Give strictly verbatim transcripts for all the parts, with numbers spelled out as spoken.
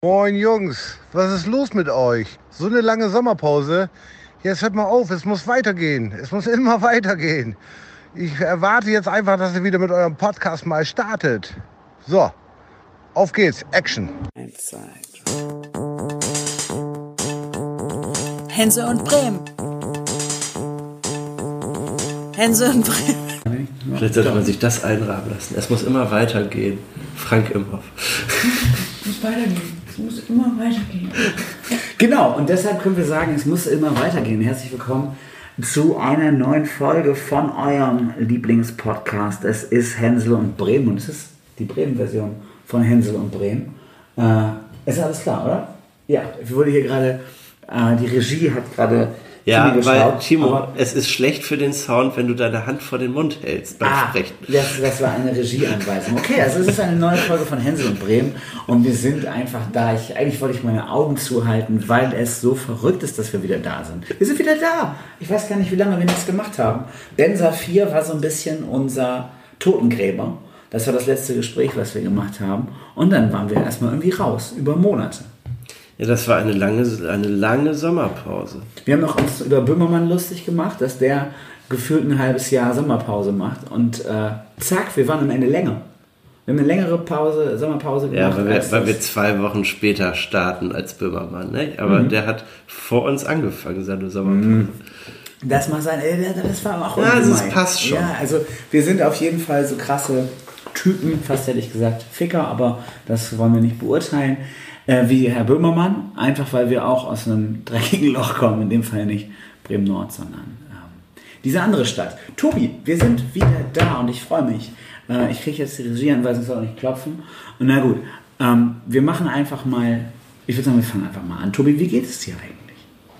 Moin Jungs, was ist los mit euch? So eine lange Sommerpause. Jetzt hört mal auf, es muss weitergehen. Es muss immer weitergehen. Ich erwarte jetzt einfach, dass ihr wieder mit eurem Podcast mal startet. So, auf geht's, Action. Eins, zwei, drei. Hense und Bremen. Hense und Bremen. Vielleicht sollte man sich das einrahmen lassen. Es muss immer weitergehen. Frank Imhoff. Es muss weitergehen. Es muss immer weitergehen. Genau, und deshalb können wir sagen, es muss immer weitergehen. Herzlich willkommen zu einer neuen Folge von eurem Lieblingspodcast. Es ist Hänsel und Bremen und es ist die Bremen-Version von Hänsel und Bremen. Äh, ist alles klar, oder? Ja, ich wurde hier gerade, äh, die Regie hat gerade Ja, geschaut, weil, Timo, aber es ist schlecht für den Sound, wenn du deine Hand vor den Mund hältst beim Ah, Sprechen. das, das war eine Regieanweisung. Okay, also es ist eine neue Folge von Hänsel und Bremen und wir sind einfach da. Ich, eigentlich wollte ich meine Augen zuhalten, weil es so verrückt ist, dass wir wieder da sind. Wir sind wieder da. Ich weiß gar nicht, wie lange wir nichts gemacht haben. Benza vier war so ein bisschen unser Totengräber. Das war das letzte Gespräch, was wir gemacht haben. Und dann waren wir erstmal irgendwie raus, über Monate. Ja, das war eine lange, eine lange Sommerpause. Wir haben noch uns über Böhmermann lustig gemacht, dass der gefühlt ein halbes Jahr Sommerpause macht. Und äh, zack, wir waren am Ende länger. Wir haben eine längere Pause, Sommerpause gemacht. Ja, weil wir, als weil das. wir zwei Wochen später starten als Böhmermann. Ne? Aber Mhm. der hat vor uns angefangen, seine Sommerpause. Mhm. Das mag sein, ey, das war auch Ja, irgendwie also es mein. passt schon. Ja, also wir sind auf jeden Fall so krasse Typen, fast hätte ich gesagt Ficker, aber das wollen wir nicht beurteilen. Äh, wie Herr Böhmermann, einfach weil wir auch aus einem dreckigen Loch kommen, in dem Fall nicht Bremen-Nord, sondern ähm, diese andere Stadt. Tobi, wir sind wieder da und ich freue mich. Äh, ich kriege jetzt die Regieanweisung, soll auch nicht klopfen. Und na gut, ähm, wir machen einfach mal, ich würde sagen, wir fangen einfach mal an. Tobi, wie geht es dir eigentlich?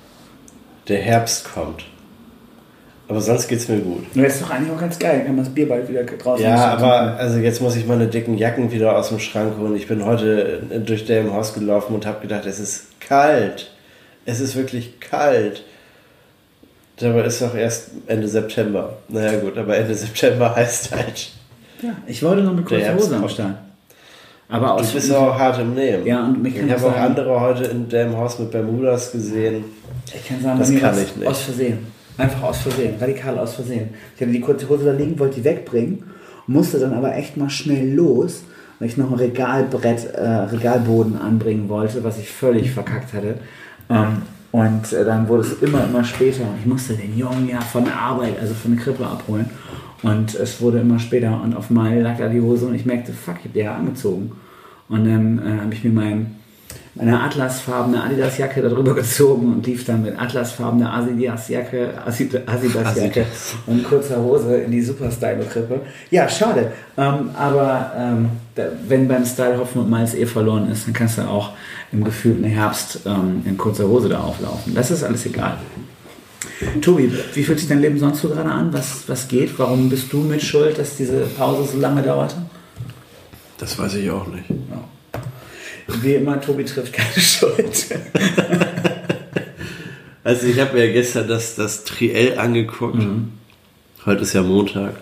Der Herbst kommt. Aber sonst geht's mir gut. Das ist doch eigentlich auch ganz geil, dann kann man das Bier bald wieder draußen Ja, trinken. aber also jetzt muss ich meine dicken Jacken wieder aus dem Schrank holen. Ich bin heute durch dem Haus gelaufen und habe gedacht, es ist kalt. Es ist wirklich kalt. Dabei ist doch erst Ende September. Naja gut, aber Ende September heißt halt... Ja, ich wollte noch mit kurzer Der Herbst Hose am kommt. Start. Aber Du aus bist auch hart im Nehmen. Ja, und mich kann ich habe auch sagen- andere heute in dem Haus mit Bermudas gesehen. Ich kann sagen, Das bei mir kann war's ich nicht. aus Versehen. Einfach aus Versehen, radikal aus Versehen. Ich hatte die kurze Hose da liegen, wollte die wegbringen, musste dann aber echt mal schnell los, weil ich noch ein Regalbrett, äh, Regalboden anbringen wollte, was ich völlig verkackt hatte. Ähm, und äh, dann wurde es immer, immer später. Ich musste den Jungen ja von der Arbeit, also von der Krippe abholen. Und es wurde immer später und auf einmal lag da die Hose und ich merkte, fuck, ich hab die ja angezogen. Und dann äh, habe ich mir mein, meine atlasfarbene Adidas-Jacke darüber gezogen und lief dann mit atlasfarbener Adidas-Jacke, Adidas-Jacke und kurzer Hose in die Super-Stylo-Krippe. Ja, schade. Ähm, aber ähm, da, wenn beim Style Hopfen und Malz eh verloren ist, dann kannst du auch im gefühlten Herbst ähm, in kurzer Hose da auflaufen. Das ist alles egal. Tobi, wie fühlt sich dein Leben sonst so gerade an? Was, was geht? Warum bist du mit schuld, dass diese Pause so lange dauerte? Das weiß ich auch nicht. Ja. Wie immer, Tobi trifft keine Schuld. Also ich habe mir ja gestern das, das Triell angeguckt. Mhm. Heute ist ja Montag.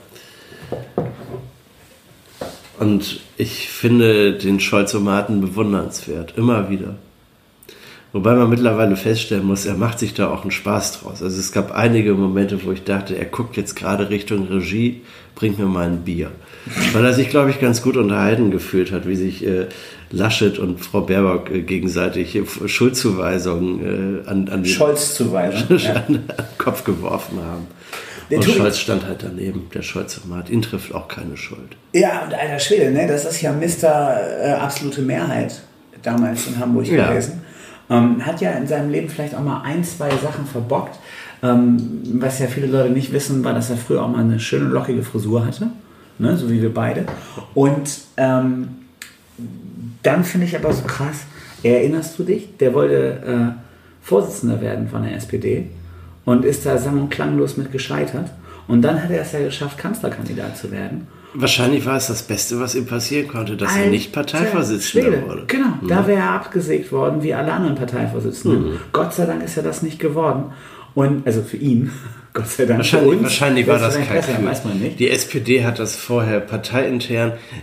Und ich finde den Scholzomaten bewundernswert. Immer wieder. Wobei man mittlerweile feststellen muss, er macht sich da auch einen Spaß draus. Also es gab einige Momente, wo ich dachte, er guckt jetzt gerade Richtung Regie, bringt mir mal ein Bier. Weil er sich, glaube ich, ganz gut unterhalten gefühlt hat, wie sich äh, Laschet und Frau Baerbock äh, gegenseitig äh, Schuldzuweisungen äh, an, an, den, Scholz-Zuweisung. Ja. an den Kopf geworfen haben. Der Und Tobi- Scholz stand halt daneben, der Scholzomat. Ihn trifft auch keine Schuld. Ja, und alter Schwede, ne? Das ist ja Mister Äh, absolute Mehrheit damals in Hamburg Ja. gewesen. Ähm, hat ja in seinem Leben vielleicht auch mal ein, zwei Sachen verbockt. Ähm, was ja viele Leute nicht wissen, war, dass er früher auch mal eine schöne lockige Frisur hatte. Ne? So wie wir beide. Und ähm, dann finde ich aber so krass, erinnerst du dich? Der wollte äh, Vorsitzender werden von der S P D und ist da sang- und klanglos mit gescheitert. Und dann hat er es ja geschafft, Kanzlerkandidat zu werden. Wahrscheinlich war es das Beste, was ihm passieren konnte, dass er Alter nicht Parteivorsitzender Schwede. wurde. Genau, Mhm. da wäre er abgesägt worden, wie alle anderen Parteivorsitzenden. Mhm. Gott sei Dank ist er das nicht geworden. Und, also für ihn, Gott sei Dank. Wahrscheinlich, für uns, wahrscheinlich war das vielleicht kein besser, Gefühl. weiß man nicht. Die S P D hat das vorher parteiintern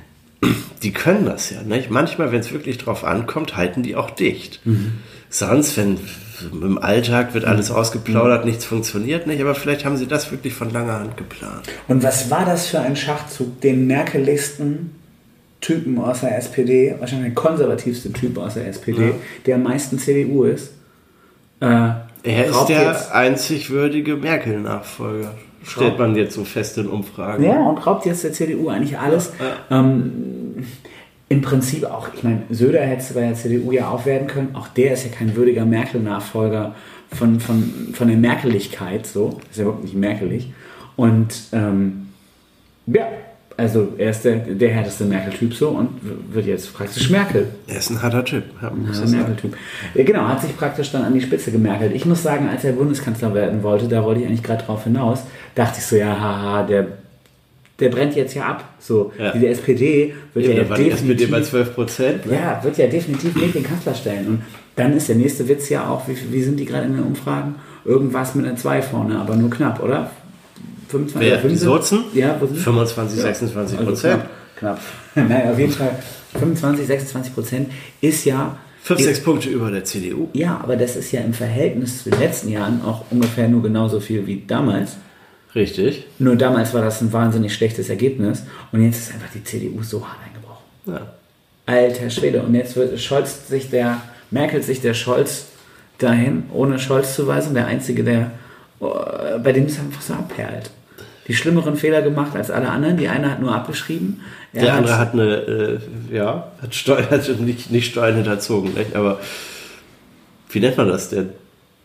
die können das ja. Nicht? Manchmal, wenn es wirklich drauf ankommt, halten die auch dicht. Mhm. Sonst, wenn im Alltag wird alles ausgeplaudert, mhm. nichts funktioniert nicht, aber vielleicht haben sie das wirklich von langer Hand geplant. Und was war das für ein Schachzug, den merkeligsten Typen aus der S P D, wahrscheinlich der konservativste Typ aus der S P D, ja. der am meisten C D U ist? Äh, er ist der jetzt, einzig würdige Merkel-Nachfolger. Stellt man jetzt so fest in Umfragen. Ja, und raubt jetzt der C D U eigentlich alles. Ja, ja. Ähm, Im Prinzip auch, ich meine, Söder hätte bei der C D U ja auch werden können. Auch der ist ja kein würdiger Merkel-Nachfolger von, von, von der Merkeligkeit. So. Ist ja überhaupt nicht merkelig. Und ähm, ja, also er ist der, der härteste Merkel-Typ so und wird jetzt praktisch Merkel. Er ist ein harter Typ. Ja, ein harter Merkel-Typ. Ja, genau, hat sich praktisch dann an die Spitze gemerkelt. Ich muss sagen, als er Bundeskanzler werden wollte, da wollte ich eigentlich gerade drauf hinaus, dachte ich so, ja, haha, der, der brennt jetzt ja ab. So, ja. Die S P D wird ja, ja, ja definitiv... Die S P D bei zwölf Prozent. Ne? Ja, wird ja definitiv nicht den Kanzler stellen. Und dann ist der nächste Witz ja auch, wie, wie sind die gerade in den Umfragen? Irgendwas mit einer zwei vorne, aber nur knapp, oder? fünfundzwanzig, Wer? Die Sozen? Ja, wo sind fünfundzwanzig, sechsundzwanzig Prozent. Also knapp. knapp. Naja, auf jeden Fall fünfundzwanzig, sechsundzwanzig Prozent ist ja... fünf, sechs Punkte über der C D U. Ja, aber das ist ja im Verhältnis zu den letzten Jahren auch ungefähr nur genauso viel wie damals. Richtig. Nur damals war das ein wahnsinnig schlechtes Ergebnis und jetzt ist einfach die C D U so hart eingebrochen. Ja. Alter Schwede. Und jetzt wird Scholz sich der, Merkel sich der Scholz dahin, ohne Scholz-Zuweisung, der Einzige, der bei dem es einfach so abperlt. Die schlimmeren Fehler gemacht als alle anderen. Die eine hat nur abgeschrieben. Er der hat andere hat eine, äh, ja, hat, Steu- hat nicht, nicht Steuern hinterzogen, nicht? Aber wie nennt man das denn?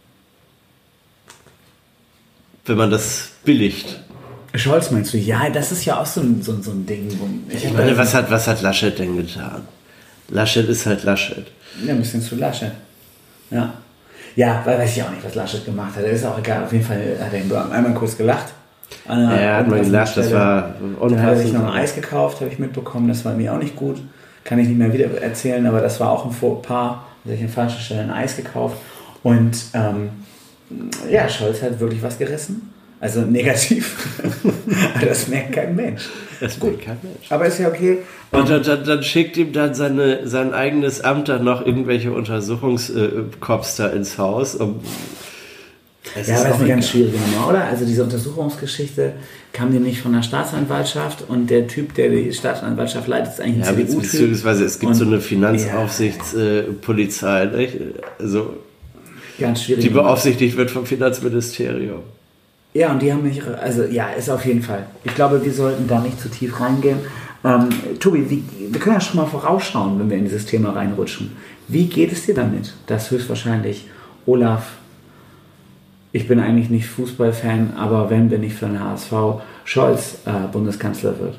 Wenn man das billigt. Scholz meinst du? Ja, das ist ja auch so ein, so, so ein Ding. Wo ich, ich meine, was hat, was hat Laschet denn getan? Laschet ist halt Laschet. Ja, ein bisschen zu Laschet. Ja. Ja, weil weiß ich auch nicht, was Laschet gemacht hat. Das ist auch egal. Auf jeden Fall hat er einmal kurz gelacht. Ja, er hat mal gelacht, das war unpassend. Dann hat er sich noch ein Eis gekauft, habe ich mitbekommen. Das war mir auch nicht gut. Kann ich nicht mehr wieder erzählen, aber das war auch ein Fauxpas. Da habe ich an falscher Stelle ein Eis gekauft. Und ähm, ja, Scholz hat wirklich was gerissen. Also negativ. Das merkt kein Mensch. Das merkt kein Mensch. Aber ist ja okay. Und dann, dann, dann schickt ihm dann seine, sein eigenes Amt dann noch irgendwelche Untersuchungskops da ins Haus. Um es ja, ist aber das ist eine ganz schwierige Nummer, oder? Also diese Untersuchungsgeschichte kam dir nicht von der Staatsanwaltschaft und der Typ, der die Staatsanwaltschaft leitet, ist eigentlich ein ja, C D U-Typ. Beziehungsweise es gibt und, so eine Finanzaufsichtspolizei, ja. äh, also ganz schwierig. Die beaufsichtigt wird vom Finanzministerium. Ja, und die haben mich, also ja, ist auf jeden Fall. Ich glaube, wir sollten da nicht zu tief reingehen. Ähm, Tobi, wie, wir können ja schon mal vorausschauen, wenn wir in dieses Thema reinrutschen. Wie geht es dir damit, dass höchstwahrscheinlich Olaf, ich bin eigentlich nicht Fußballfan, aber wenn, bin ich für den H S V, Scholz äh, Bundeskanzler wird?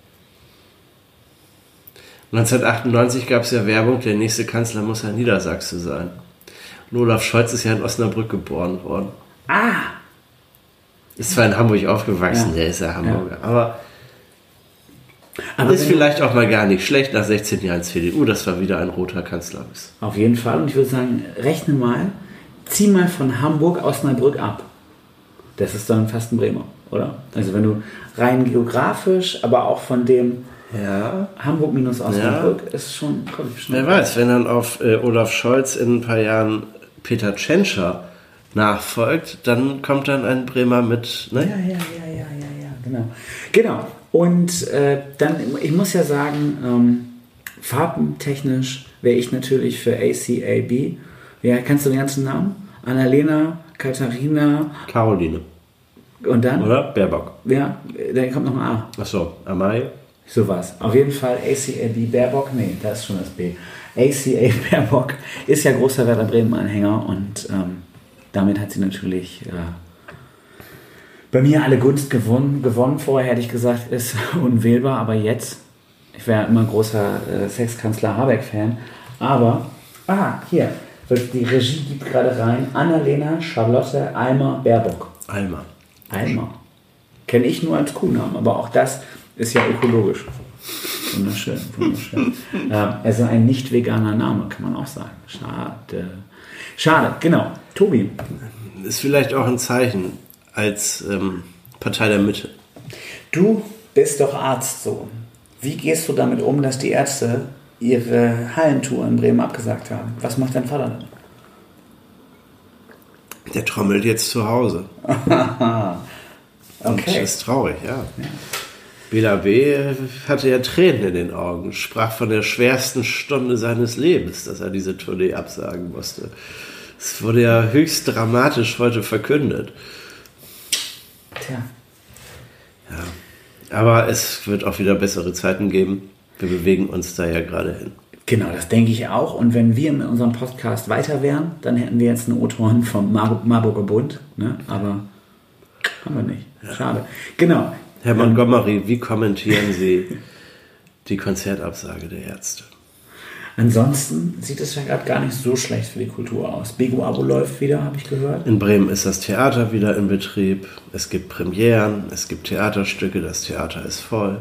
neunzehnhundertachtundneunzig gab es ja Werbung, der nächste Kanzler muss ja Niedersachse sein. Und Olaf Scholz ist ja in Osnabrück geboren worden. Ah! Ist zwar in Hamburg aufgewachsen, ja. Der ist ja Hamburger, ja. aber, aber ist vielleicht auch mal gar nicht schlecht nach sechzehn Jahren C D U, dass wir wieder ein roter Kanzler ist. Auf jeden Fall, und ich würde sagen, rechne mal, zieh mal von Hamburg Osnabrück ab. Das ist dann fast ein Bremer, oder? Also wenn du rein geografisch, aber auch von dem ja. Hamburg minus Osnabrück ja. ist schon, komm, schon. Wer weiß, wenn dann auf äh, Olaf Scholz in ein paar Jahren Peter Tschentscher nachfolgt, dann kommt dann ein Bremer mit, ne? Ja, ja, ja, ja, ja, ja, genau. Genau. Und äh, dann, ich muss ja sagen, ähm, farbentechnisch wäre ich natürlich für A C A B. Ja, kannst du den ganzen Namen? Annalena, Katharina. Caroline. Und dann? Oder? Baerbock. Ja, dann kommt noch ein A. Achso, Amai. So was. Auf jeden Fall A C A B Baerbock. Nee, da ist schon das B. A C A Baerbock ist ja großer Werder Bremen-Anhänger und ähm, damit hat sie natürlich äh, bei mir alle Gunst gewonnen. Gewonnen vorher hätte ich gesagt, ist unwählbar, aber jetzt, ich wäre immer großer äh, Sexkanzler Habeck-Fan, aber, ah, hier, die Regie gibt gerade rein, Annalena Charlotte Almer Baerbock. Almer. Almer. Kenne ich nur als Kuhnamen, aber auch das ist ja ökologisch. Wunderschön, wunderschön. ähm, also ein nicht veganer Name, kann man auch sagen. Schade. Schade, genau. Tobi. Ist vielleicht auch ein Zeichen als ähm, Partei der Mitte. Du bist doch Arzt, so. Wie gehst du damit um, dass die Ärzte ihre Hallentour in Bremen abgesagt haben? Was macht dein Vater dann? Der trommelt jetzt zu Hause. Okay. Und das ist traurig, ja. ja. Bela B. hatte ja Tränen in den Augen, sprach von der schwersten Stunde seines Lebens, dass er diese Tournee absagen musste. Es wurde ja höchst dramatisch heute verkündet. Tja. Ja. Aber es wird auch wieder bessere Zeiten geben. Wir bewegen uns da ja gerade hin. Genau, das denke ich auch. Und wenn wir mit unserem Podcast weiter wären, dann hätten wir jetzt einen O-Ton vom Mar- Marburger Bund. Ne? Aber haben wir nicht. Schade. Genau. Herr Montgomery, wie kommentieren Sie die Konzertabsage der Ärzte? Ansonsten sieht es ja gerade gar nicht so schlecht für die Kultur aus. Bego Abo läuft wieder, habe ich gehört. In Bremen ist das Theater wieder in Betrieb. Es gibt Premieren, es gibt Theaterstücke, das Theater ist voll.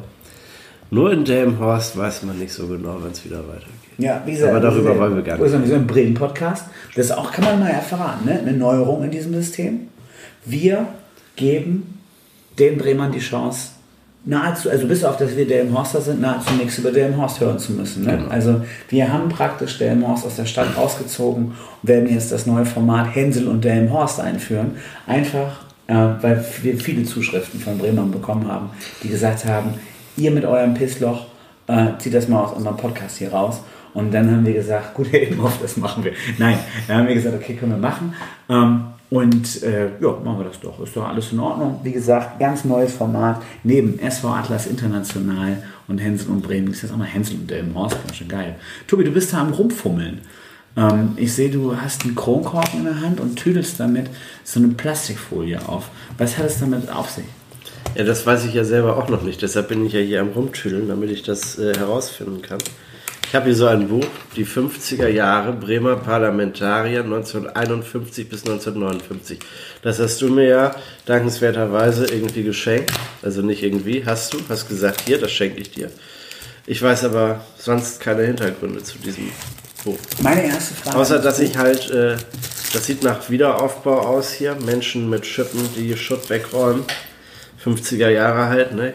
Nur in Delmenhorst weiß man nicht so genau, wann es wieder weitergeht. Ja, wie gesagt, aber darüber wir, wollen wir gar nicht. Wir sind ein Bremen-Podcast. Das ist auch, kann man mal ja verraten, ne? Eine Neuerung in diesem System. Wir geben den Bremern die Chance, nahezu, also bis auf, dass wir Delmenhorster sind, nahezu nichts über Delmenhorst hören zu müssen. Ne? Genau. Also wir haben praktisch Delmenhorst aus der Stadt ausgezogen und werden jetzt das neue Format Hänsel und Delmenhorst einführen. Einfach, äh, weil wir viele Zuschriften von Bremern bekommen haben, die gesagt haben, ihr mit eurem Pissloch, äh, zieht das mal aus unserem Podcast hier raus. Und dann haben wir gesagt, gut, Herr Edenhoff, das machen wir. Nein, dann haben wir gesagt, okay, können wir machen. Ähm, Und äh, ja, machen wir das doch. Ist doch alles in Ordnung. Wie gesagt, ganz neues Format. Neben S V Atlas International und Hänsel und Bremen. Das ist jetzt auch mal Hänsel und Delmenhorst. Schon geil. Tobi, du bist da am Rumfummeln. Ähm, ich sehe, du hast einen Kronkorken in der Hand und tüdelst damit so eine Plastikfolie auf. Was hat es damit auf sich? Ja, das weiß ich ja selber auch noch nicht. Deshalb bin ich ja hier am Rumtüdeln, damit ich das äh, herausfinden kann. Ich habe hier so ein Buch, die fünfziger Jahre Bremer Parlamentarier neunzehnhunderteinundfünfzig bis neunzehnhundertneunundfünfzig. Das hast du mir ja dankenswerterweise irgendwie geschenkt. Also nicht irgendwie, hast du, hast gesagt, hier, das schenke ich dir. Ich weiß aber sonst keine Hintergründe zu diesem Buch. Meine erste Frage. Außer, dass ich halt, äh, das sieht nach Wiederaufbau aus hier. Menschen mit Schippen, die Schutt wegräumen. fünfziger Jahre halt, ne?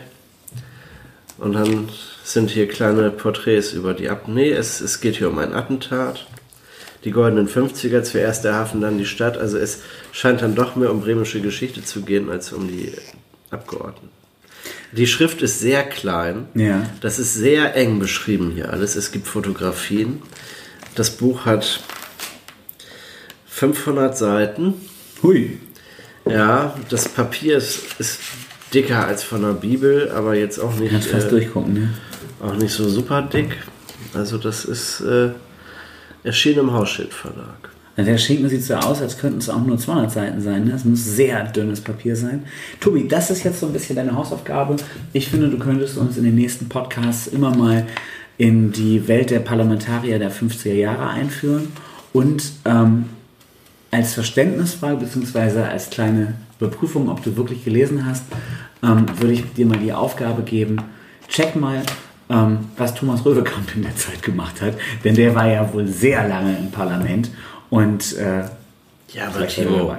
Und dann sind hier kleine Porträts über die Ab... Nee, es, es geht hier um ein Attentat. Die goldenen fünfziger, zuerst der Hafen, dann die Stadt. Also es scheint dann doch mehr um bremische Geschichte zu gehen, als um die Abgeordneten. Die Schrift ist sehr klein. Ja. Das ist sehr eng beschrieben hier alles. Es gibt Fotografien. Das Buch hat fünfhundert Seiten. Hui. Ja, das Papier ist, ist dicker als von der Bibel, aber jetzt auch nicht... Kannst fast äh, durchgucken, ne? Auch nicht so super dick. Also das ist äh, erschienen im Hausschild Verlag. Der Schinken sieht so aus, als könnten es auch nur zweihundert Seiten sein. Ne? Es muss sehr dünnes Papier sein. Tobi, das ist jetzt so ein bisschen deine Hausaufgabe. Ich finde, du könntest uns in den nächsten Podcasts immer mal in die Welt der Parlamentarier der fünfziger Jahre einführen und ähm, als Verständnisfrage bzw. als kleine Überprüfung, ob du wirklich gelesen hast, ähm, würde ich dir mal die Aufgabe geben, check mal, ähm, was Thomas Röwekamp in der Zeit gemacht hat, denn der war ja wohl sehr lange im Parlament und äh, ja, aber Timo,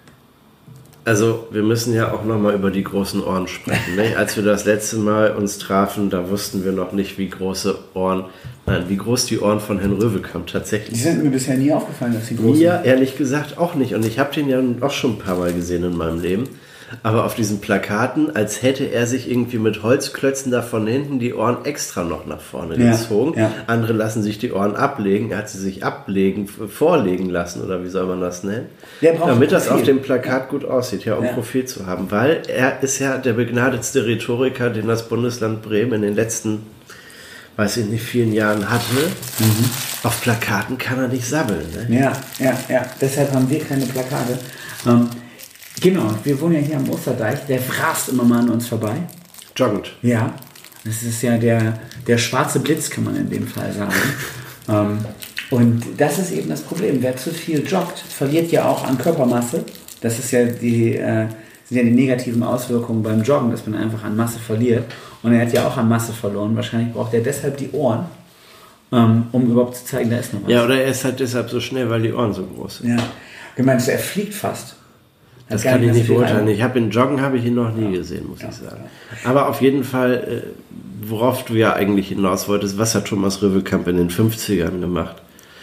also wir müssen ja auch nochmal über die großen Ohren sprechen. Ne? Als wir das letzte Mal uns trafen, da wussten wir noch nicht, wie große Ohren, nein, wie groß die Ohren von Herrn Röwekamp tatsächlich sind. Die sind mir bisher nie aufgefallen, dass sie groß sind. Mir ehrlich gesagt auch nicht. Und ich habe den ja auch schon ein paar Mal gesehen in meinem Leben. Aber auf diesen Plakaten, als hätte er sich irgendwie mit Holzklötzen da von hinten die Ohren extra noch nach vorne ja, gezogen. Ja. Andere lassen sich die Ohren ablegen. Er hat sie sich ablegen, vorlegen lassen, oder wie soll man das nennen? Damit das auf dem Plakat gut aussieht, ja, um ja. Profil zu haben. Weil er ist ja der begnadetste Rhetoriker, den das Bundesland Bremen in den letzten, weiß ich nicht, vielen Jahren hatte. Mhm. Auf Plakaten kann er nicht sabbeln. Ne? Ja, ja, ja. Deshalb haben wir keine Plakate. Ähm, Genau, wir wohnen ja hier am Osterdeich, der frast immer mal an uns vorbei. Joggend. Ja, das ist ja der, der schwarze Blitz, kann man in dem Fall sagen. ähm, und das ist eben das Problem. Wer zu viel joggt, verliert ja auch an Körpermasse. Das ist ja die, äh, sind ja die negativen Auswirkungen beim Joggen, dass man einfach an Masse verliert. Und er hat ja auch an Masse verloren. Wahrscheinlich braucht er deshalb die Ohren, ähm, um überhaupt zu zeigen, da ist noch was. Ja, oder er ist halt deshalb so schnell, weil die Ohren so groß sind. Ja, gemeint ist, er fliegt fast. Das gar kann ich mehr so nicht viel beurteilen. rein. Ich habe ihn joggen, habe ich ihn noch nie Ja. gesehen, muss Ja, ich sagen. Aber auf jeden Fall, äh, worauf du ja eigentlich hinaus wolltest, was hat Thomas Röwekamp in den fünfzigern gemacht?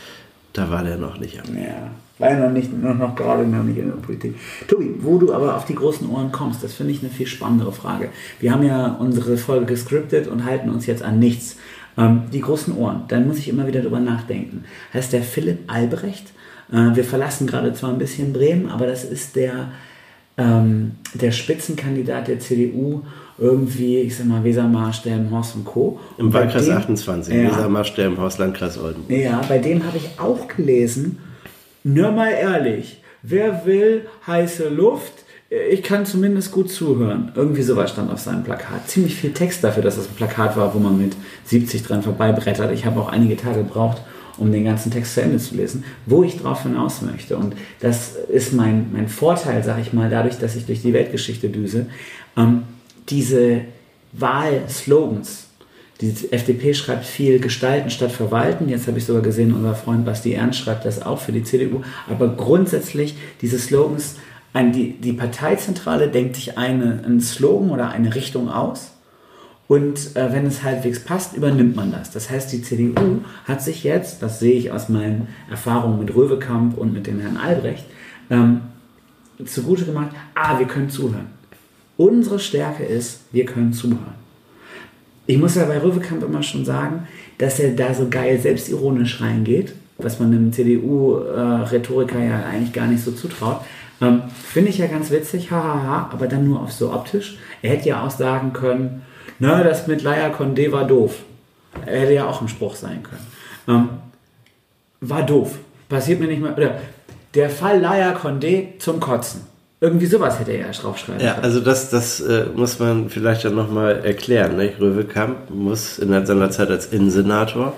Da war der noch nicht am. Ja, war ja noch nicht, noch, noch gerade noch nicht in der Politik. Tobi, wo du aber auf die großen Ohren kommst, das finde ich eine viel spannendere Frage. Wir haben ja unsere Folge gescriptet und halten uns jetzt an nichts. Ähm, die großen Ohren, dann muss ich immer wieder drüber nachdenken. Heißt der Philipp Albrecht? Äh, wir verlassen gerade zwar ein bisschen Bremen, aber das ist der, ähm, der Spitzenkandidat der C D U, irgendwie, ich sag mal, Wesermarsch, Delmenhorst und Co. Im Und bei Wahlkreis dem- achtundzwanzig, Ja. Wesermarsch, Delmenhorst, Landkreis Oldenburg. Ja, bei dem habe ich auch gelesen, nur mal ehrlich, wer will heiße Luft, ich kann zumindest gut zuhören. Irgendwie sowas stand auf seinem Plakat. Ziemlich viel Text dafür, dass das ein Plakat war, wo man mit siebzig dran vorbeibrettert. Ich habe auch einige Tage gebraucht, um den ganzen Text zu Ende zu lesen, wo ich drauf hinaus möchte. Und das ist mein, mein Vorteil, sag ich mal, dadurch, dass ich durch die Weltgeschichte düse. Ähm, diese Wahlslogans, die F D P schreibt viel Gestalten statt Verwalten. Jetzt habe ich sogar gesehen, unser Freund Basti Ernst schreibt das auch für die C D U. Aber grundsätzlich diese Slogans, ein, die, die Parteizentrale denkt sich eine, einen Slogan oder eine Richtung aus. Und äh, wenn es halbwegs passt, übernimmt man das. Das heißt, die C D U hat sich jetzt, das sehe ich aus meinen Erfahrungen mit Röwekamp und mit dem Herrn Albrecht, ähm, zugute gemacht, ah, wir können zuhören. Unsere Stärke ist, wir können zuhören. Ich muss ja bei Röwekamp immer schon sagen, dass er da so geil selbstironisch reingeht, was man einem C D U-Rhetoriker ja eigentlich gar nicht so zutraut. Ähm, Finde ich ja ganz witzig, hahaha, aber dann nur auf so optisch. Er hätte ja auch sagen können, na, das mit Laia Condé war doof. Er hätte ja auch ein Spruch sein können. Ähm, war doof. Passiert mir nicht mehr. Oder der Fall Laia Condé zum Kotzen. Irgendwie sowas hätte er ja draufschreiben Ja, können. also das, das äh, muss man vielleicht dann nochmal erklären. Nicht? Röwekamp muss in seiner Zeit als Innensenator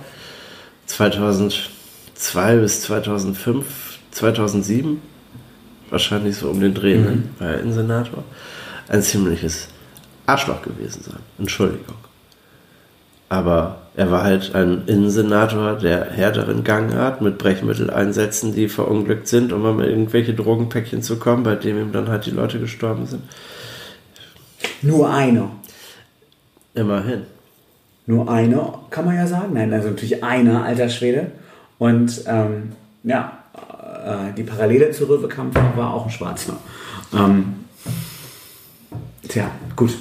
zweitausendzwei bis zweitausendfünf, zweitausendsieben, wahrscheinlich so um den Dreh, Mhm. ne? War er Innensenator, ein ziemliches Arschloch gewesen sein. Entschuldigung. Aber er war halt ein Innensenator, der härteren Gangart mit Brechmitteleinsätzen, die verunglückt sind, um an irgendwelche Drogenpäckchen zu kommen, bei dem ihm dann halt die Leute gestorben sind. Nur einer. Immerhin. Nur einer, kann man ja sagen. Nein, also natürlich einer, alter Schwede. Und ähm, ja, äh, die Parallele zu Röwekamp war auch ein Schwarzer. Ähm, tja, gut.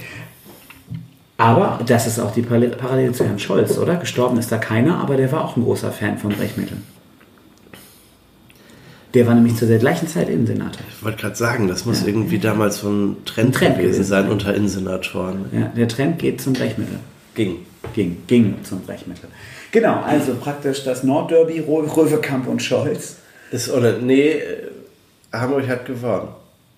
Aber das ist auch die Parallele zu Herrn Scholz, oder? Gestorben ist da keiner, aber der war auch ein großer Fan von Brechmitteln. Der war nämlich zu der gleichen Zeit Innensenator. Ich wollte gerade sagen, das muss Ja. irgendwie damals so ein Trend, Ein Trend gewesen gewesen sein sein. unter Innensenatoren. Ja, der Trend geht zum Brechmittel. Ging. Ging, ging zum Brechmittel. Genau, also praktisch das Nordderby, Rö- Röwekamp und Scholz. Ist oder nee, äh, Hamburg hat gewonnen.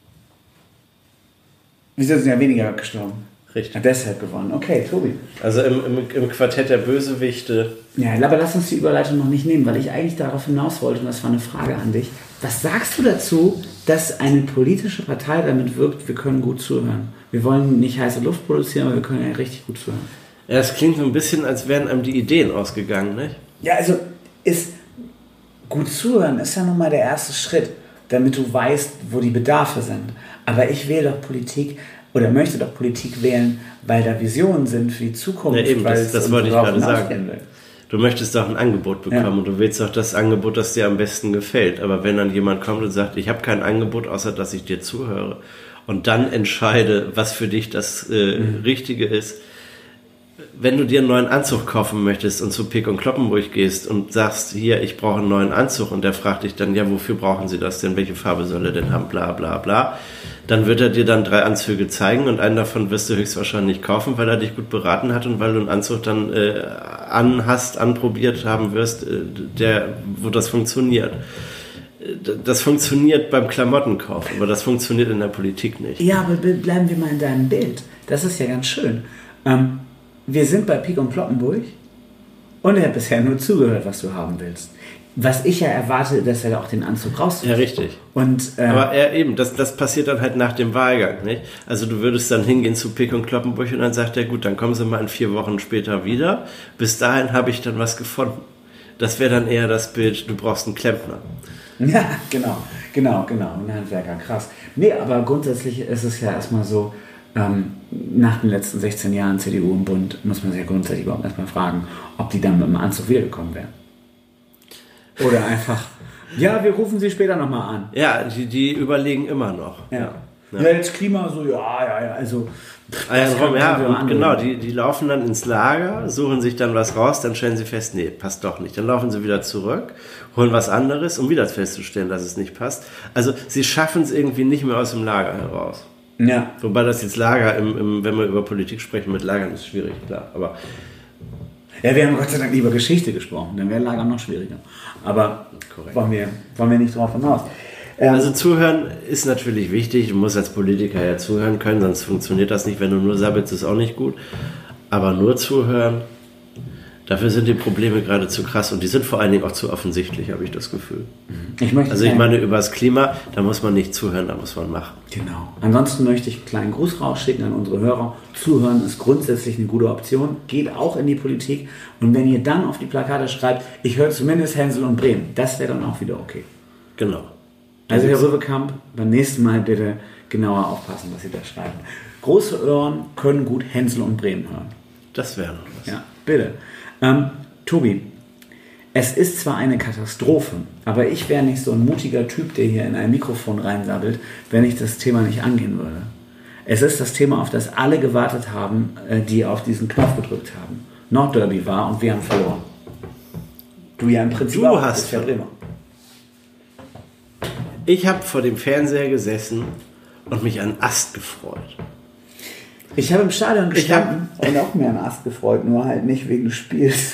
Wieso sind ja weniger gestorben? Richtig. Ja, deshalb gewonnen. Okay, Tobi. Also im, im, im Quartett der Bösewichte. Ja, aber lass uns die Überleitung noch nicht nehmen, weil ich eigentlich darauf hinaus wollte, und das war eine Frage an dich. Was sagst du dazu, dass eine politische Partei damit wirkt, wir können gut zuhören? Wir wollen nicht heiße Luft produzieren, aber wir können ja richtig gut zuhören. Ja, es klingt so ein bisschen, als wären einem die Ideen ausgegangen, nicht? Ja, also ist gut zuhören ist ja nun mal der erste Schritt, damit du weißt, wo die Bedarfe sind. Aber ich wähle doch Politik oder möchte doch Politik wählen, weil da Visionen sind für die Zukunft. Ja, eben, weil das, es das uns wollte ich darauf gerade sagen. hinausgehen will. Du möchtest doch ein Angebot bekommen Ja. und du willst doch das Angebot, das dir am besten gefällt. Aber wenn dann jemand kommt und sagt, ich habe kein Angebot, außer dass ich dir zuhöre und dann entscheide, was für dich das äh, Mhm. Richtige ist, wenn du dir einen neuen Anzug kaufen möchtest und zu Pick und Kloppenburg gehst und sagst, hier, ich brauche einen neuen Anzug und der fragt dich dann, ja, wofür brauchen sie das denn, welche Farbe soll er denn haben, bla bla bla, dann wird er dir dann drei Anzüge zeigen und einen davon wirst du höchstwahrscheinlich kaufen, weil er dich gut beraten hat und weil du einen Anzug dann äh, anhast, anprobiert haben wirst, äh, der, wo das funktioniert. Das funktioniert beim Klamottenkauf, aber das funktioniert in der Politik nicht. Ja, aber be- bleiben wir mal in deinem Bild. Das ist ja ganz schön. Ähm, wir sind bei Pick und Kloppenburg und er hat bisher nur zugehört, was du haben willst. Was ich ja erwarte, dass er auch den Anzug rausholt. Ja, richtig. Und, äh, Aber er eben, das, das passiert dann halt nach dem Wahlgang, nicht? Also du würdest dann hingehen zu Pick und Kloppenburg und dann sagt er, gut, dann kommen Sie mal in vier Wochen später wieder. Bis dahin habe ich dann was gefunden. das wäre dann eher das Bild, du brauchst einen Klempner. Ja, genau, genau, genau, ein Handwerker, krass. Nee, aber grundsätzlich ist es ja erstmal so, ähm, nach den letzten sechzehn Jahren C D U im Bund muss man sich ja grundsätzlich überhaupt erstmal fragen, ob die dann mit dem Anzug wiedergekommen wären. Oder einfach, ja, wir rufen sie später nochmal an. Ja, die, die überlegen immer noch. Ja. Ja. Ja, jetzt Klima so, ja, ja, ja, also... Ah, ja, Raum, ja und genau, die, die laufen dann ins Lager, suchen sich dann was raus, dann stellen sie fest, nee, passt doch nicht. Dann laufen sie wieder zurück, holen was anderes, um wieder festzustellen, dass es nicht passt. Also sie schaffen es irgendwie nicht mehr aus dem Lager heraus. Ja. Wobei das jetzt Lager, im, im, wenn wir über Politik sprechen, mit Lagern ist schwierig, klar. Aber ja, wir haben Gott sei Dank lieber Geschichte gesprochen, dann wäre Lager noch schwieriger. Aber wollen wir, wollen wir nicht drauf hinaus. Ähm, also zuhören ist natürlich wichtig, du musst als Politiker ja zuhören können, sonst funktioniert das nicht. Wenn du nur sabbelst, ist auch nicht gut. Aber nur zuhören, dafür sind die Probleme gerade zu krass und die sind vor allen Dingen auch zu offensichtlich, habe ich das Gefühl. Ich möchte also ich meine, über das Klima, da muss man nicht zuhören, da muss man machen. Genau. Ansonsten möchte ich einen kleinen Gruß rausschicken an unsere Hörer. Zuhören ist grundsätzlich eine gute Option, geht auch in die Politik. Und wenn ihr dann auf die Plakate schreibt, ich höre zumindest Hänsel und Bremen, das wäre dann auch wieder okay. Genau. Also Herr Rübekamp, beim nächsten Mal bitte genauer aufpassen, was Sie da schreiben. Große Ohren können gut Hänsel und Bremen hören. Das wäre noch was. Ja, bitte. Ähm, Tobi, es ist zwar eine Katastrophe, aber ich wäre nicht so ein mutiger Typ, der hier in ein Mikrofon reinsabbelt, wenn ich das Thema nicht angehen würde. Es ist das Thema, auf das alle gewartet haben, die auf diesen Knopf gedrückt haben. Nordderby war und wir haben verloren. Du ja im Prinzip du auch, hast ja Bremer. Ich habe vor dem Fernseher gesessen und mich an Ast gefreut. Ich habe im Stadion gestanden und auch mir an Ast gefreut, nur halt nicht wegen des Spiels.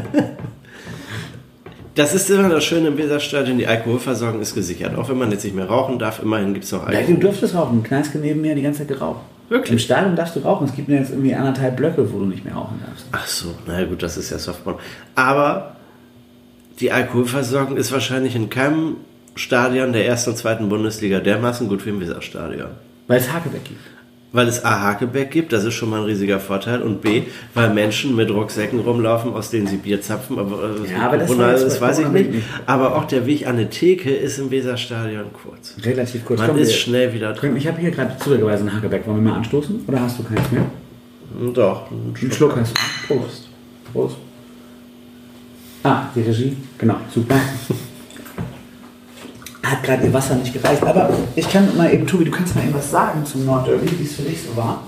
Das ist immer das Schöne im Weserstadion, die Alkoholversorgung ist gesichert. Auch wenn man jetzt nicht mehr rauchen darf, immerhin gibt es noch Alkohol. Ja, du durftest rauchen. Kneiske neben mir die ganze Zeit geraucht. Wirklich? Im Stadion darfst du rauchen. Es gibt jetzt irgendwie anderthalb Blöcke, wo du nicht mehr rauchen darfst. Ach so, na gut, das ist ja Softball. Aber die Alkoholversorgung ist wahrscheinlich in keinem Stadion der ersten und zweiten Bundesliga dermaßen gut wie im Weserstadion. Weil es Hakebeck gibt. Weil es A, Hakebeck gibt, das ist schon mal ein riesiger Vorteil, und B, weil Menschen mit Rucksäcken rumlaufen, aus denen sie Bier zapfen, aber, ja, aber das, Corona, das, das weiß ich nicht. nicht. Aber auch der Weg an eine Theke ist im Weserstadion kurz. Relativ kurz. Man Komm, ist wir, schnell wieder drin. Ich habe hier gerade zufälligerweise ein Hakebeck. Wollen wir mal anstoßen? Oder hast du keins mehr? Doch. Einen Schluck, Schluck hast du. Prost. Prost. Ah, die Regie. Genau, super. Hat gerade ihr Wasser nicht gereicht. Aber ich kann mal eben, Tobi, du kannst mal eben was sagen zum Nordderby, wie es für dich so war.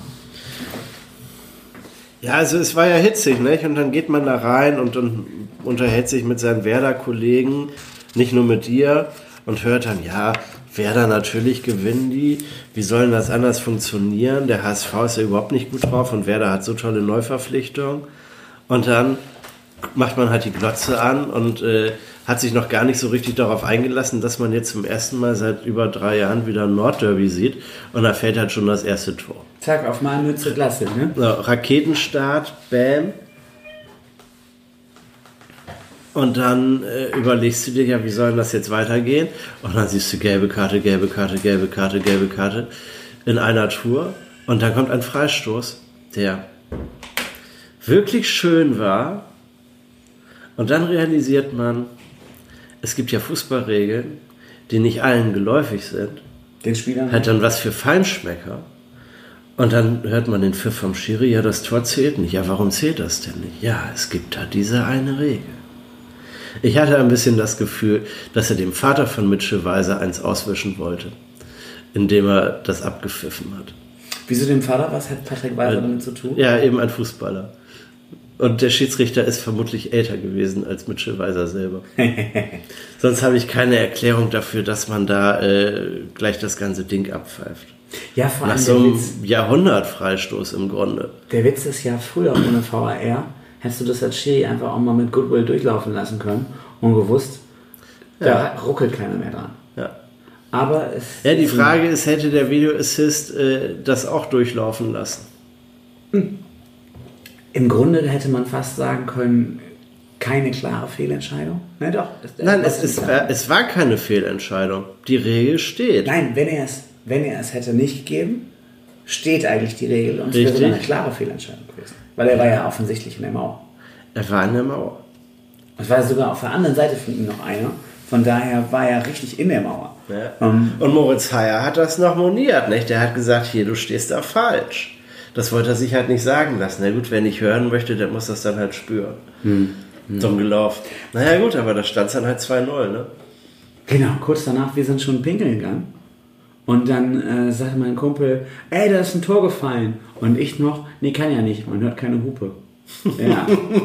Ja, also es war ja hitzig, nicht? Und dann geht man da rein und, und unterhält sich mit seinen Werder-Kollegen, nicht nur mit dir, und hört dann, ja, Werder, natürlich gewinnen die. Wie soll denn das anders funktionieren? Der H S V ist ja überhaupt nicht gut drauf und Werder hat so tolle Neuverpflichtungen. Und dann macht man halt die Glotze an und äh, hat sich noch gar nicht so richtig darauf eingelassen, dass man jetzt zum ersten Mal seit über drei Jahren wieder ein Nordderby sieht. Und da fällt halt schon das erste Tor. Zack, auf mal Mütze Klasse, ne? So, Raketenstart, bam. Und dann äh, überlegst du dir, ja, wie soll das jetzt weitergehen? Und dann siehst du gelbe Karte, gelbe Karte, gelbe Karte, gelbe Karte in einer Tour. Und dann kommt ein Freistoß, der wirklich schön war. Und dann realisiert man, es gibt ja Fußballregeln, die nicht allen geläufig sind. Den Spielern? Hat dann was für Feinschmecker. Und dann hört man den Pfiff vom Schiri, ja, das Tor zählt nicht. Ja, warum zählt das denn nicht? Ja, es gibt da diese eine Regel. Ich hatte ein bisschen das Gefühl, dass er dem Vater von Mitchell Weiser eins auswischen wollte, indem er das abgepfiffen hat. Wieso dem Vater? Was hat Patrick Weiser äh, damit zu tun? Ja, eben ein Fußballer. Und der Schiedsrichter ist vermutlich älter gewesen als Mitchell Weiser selber. Sonst habe ich keine Erklärung dafür, dass man da äh, gleich das ganze Ding abpfeift. Ja, vor allem nach so einem Jahrhundertfreistoß im Grunde. Der Witz ist ja, früher ohne V A R hättest du das als Schiri einfach auch mal mit Goodwill durchlaufen lassen können und gewusst, da ja. ruckelt keiner mehr dran. Ja. Aber es ja, die Frage ist, hätte der Video Assist äh, das auch durchlaufen lassen? Hm. Im Grunde hätte man fast sagen können, keine klare Fehlentscheidung. Nein, doch. Das, das Nein, es, ist, äh, es war keine Fehlentscheidung. Die Regel steht. Nein, wenn er es, wenn er es hätte nicht gegeben, steht eigentlich die Regel und es wäre eine klare Fehlentscheidung gewesen. Weil er war ja offensichtlich in der Mauer. Er war in der Mauer. Es war sogar auf der anderen Seite von ihm noch einer. Von daher war er richtig in der Mauer. Ja. Ähm, Und Moritz Heyer hat das noch moniert, nicht? Der hat gesagt, hier, du stehst da falsch. Das wollte er sich halt nicht sagen lassen. Na gut, wenn ich hören möchte, der muss das dann halt spüren. Hm. Hm. Dumm gelaufen. Naja gut, aber da stand es dann halt zwei null, ne? Genau, kurz danach, wir sind schon pinkeln gegangen. Und dann äh, sagte mein Kumpel, ey, da ist ein Tor gefallen. Und ich noch, nee, kann ja nicht, man hört keine Hupe. Ja.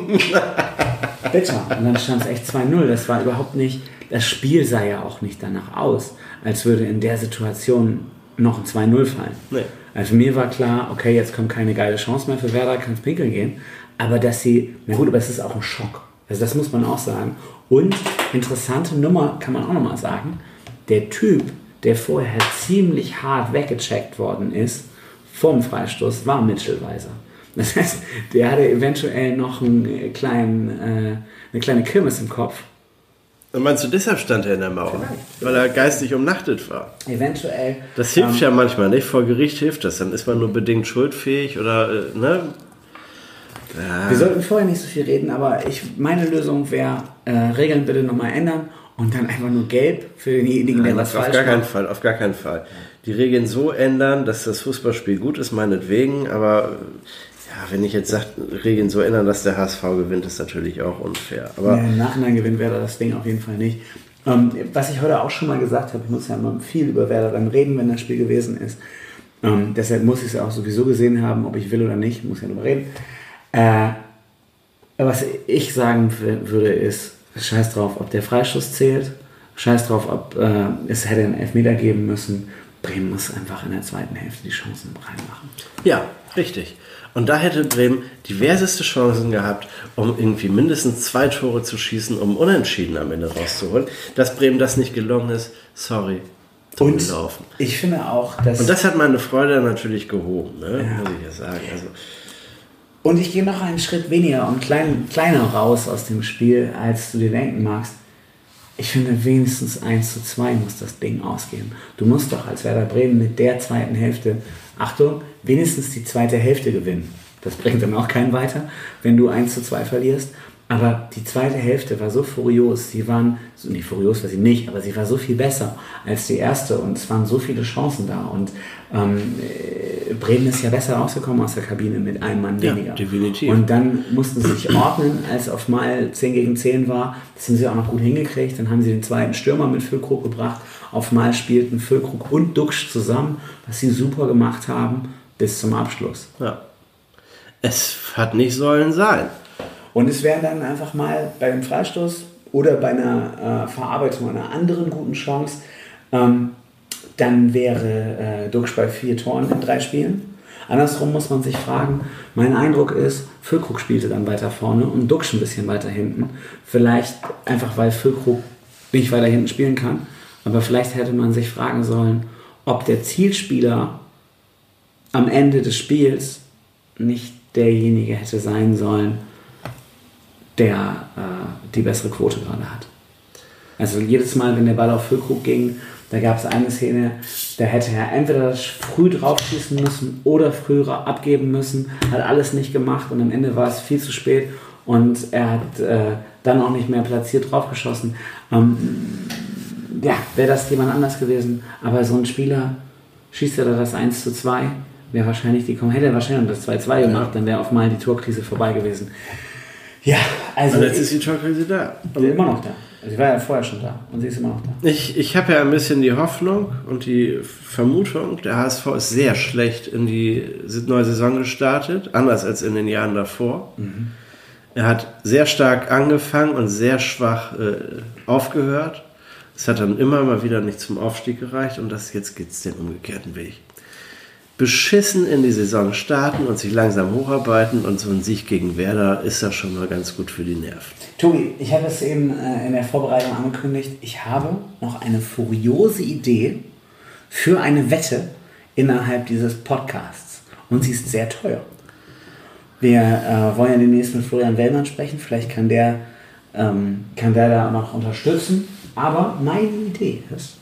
Bitter. Und dann stand es echt zwei null. Das war überhaupt nicht, das Spiel sah ja auch nicht danach aus, als würde in der Situation noch ein zwei null fallen. Nee. Also mir war klar, okay, jetzt kommt keine geile Chance mehr für Werder, kann es pinkeln gehen. Aber dass sie, na gut, aber es ist auch ein Schock. Also das muss man auch sagen. Und interessante Nummer kann man auch nochmal sagen, der Typ, der vorher ziemlich hart weggecheckt worden ist, vorm Freistoß, war Mitchell Weiser. Das heißt, der hatte eventuell noch einen kleinen, äh, eine kleine Kirmes im Kopf. Und meinst du, deshalb stand er in der Mauer? Vielleicht. Weil er geistig umnachtet war? Eventuell. Das hilft ähm, ja manchmal nicht. Vor Gericht hilft das. Dann ist man nur bedingt schuldfähig oder, äh, ne? Ja. Wir sollten vorher nicht so viel reden, aber ich, meine Lösung wäre, äh, Regeln bitte nochmal ändern und dann einfach nur gelb für denjenigen, der was falsch macht. Auf gar keinen Fall, auf gar keinen Fall. Die Regeln so ändern, dass das Fußballspiel gut ist, meinetwegen, aber ja, wenn ich jetzt sage, Regeln so ändern, dass der H S V gewinnt, ist natürlich auch unfair. Aber ja, im Nachhinein gewinnt Werder das Ding auf jeden Fall nicht. Ähm, was ich heute auch schon mal gesagt habe, ich muss ja immer viel über Werder dann reden, wenn das Spiel gewesen ist. Ähm, deshalb muss ich es auch sowieso gesehen haben, ob ich will oder nicht, muss ja darüber reden. Äh, was ich sagen w- würde ist, scheiß drauf, ob der Freistoß zählt, scheiß drauf, ob äh, es hätte einen Elfmeter geben müssen. Bremen muss einfach in der zweiten Hälfte die Chancen reinmachen. Ja, richtig. Und da hätte Bremen diverseste Chancen gehabt, um irgendwie mindestens zwei Tore zu schießen, um Unentschieden am Ende rauszuholen. Dass Bremen das nicht gelungen ist, sorry. Und gelaufen. Ich finde auch, dass... Und das hat meine Freude natürlich gehoben, ne? Ja. Muss ich ja sagen. Also, und ich gehe noch einen Schritt weniger und klein, kleiner raus aus dem Spiel, als du dir denken magst. Ich finde, wenigstens eins zu zwei muss das Ding ausgehen. Du musst doch als Werder Bremen mit der zweiten Hälfte, Achtung, wenigstens die zweite Hälfte gewinnen. Das bringt dann auch keinen weiter, wenn du eins zu zwei verlierst. Aber die zweite Hälfte war so furios. Sie waren, so, nicht furios war sie nicht, aber sie war so viel besser als die erste. Und es waren so viele Chancen da. Und ähm, Bremen ist ja besser rausgekommen aus der Kabine mit einem Mann weniger. Ja, definitiv. Und dann mussten sie sich ordnen, als auf mal zehn gegen zehn war. Das haben sie auch noch gut hingekriegt. Dann haben sie den zweiten Stürmer mit Füllkrug gebracht. Auf mal spielten Füllkrug und Duxch zusammen, was sie super gemacht haben, bis zum Abschluss. Ja. Es hat nicht sollen sein. Und es wäre dann einfach mal bei einem Freistoß oder bei einer äh, Verarbeitung einer anderen guten Chance, ähm, dann wäre äh, Duxch bei vier Toren in drei Spielen. Andersrum muss man sich fragen, mein Eindruck ist, Füllkrug spielte dann weiter vorne und Duxch ein bisschen weiter hinten. Vielleicht einfach, weil Füllkrug nicht weiter hinten spielen kann, aber vielleicht hätte man sich fragen sollen, ob der Zielspieler am Ende des Spiels nicht derjenige hätte sein sollen, der äh, die bessere Quote gerade hat. Also jedes Mal, wenn der Ball auf Füllkrug ging, da gab es eine Szene, da hätte er entweder früh draufschießen müssen oder früher abgeben müssen, hat alles nicht gemacht und am Ende war es viel zu spät und er hat äh, dann auch nicht mehr platziert draufgeschossen. Ähm, ja, wäre das jemand anders gewesen, aber so ein Spieler schießt er da das eins zu zwei, wäre wahrscheinlich die, hätte er wahrscheinlich das zwei zu zwei gemacht, dann wäre auf mal die Torkrise vorbei gewesen. Ja, also. Und jetzt ich, ist die Torkrise da. Sie ist immer noch da. Sie war ja vorher schon da und sie ist immer noch da. Ich, ich habe ja ein bisschen die Hoffnung und die Vermutung, der H S V ist sehr schlecht in die neue Saison gestartet, anders als in den Jahren davor. Mhm. Er hat sehr stark angefangen und sehr schwach äh, aufgehört. Es hat dann immer mal wieder nicht zum Aufstieg gereicht und das, jetzt geht es den umgekehrten Weg. Beschissen in die Saison starten und sich langsam hocharbeiten und so ein Sieg gegen Werder ist ja schon mal ganz gut für die Nerven. Tobi, ich habe es eben äh, in der Vorbereitung angekündigt, ich habe noch eine furiose Idee für eine Wette innerhalb dieses Podcasts und sie ist sehr teuer. Wir äh, wollen ja demnächst mit Florian Wellmann sprechen, vielleicht kann der, ähm, kann der da noch unterstützen, aber meine Idee ist,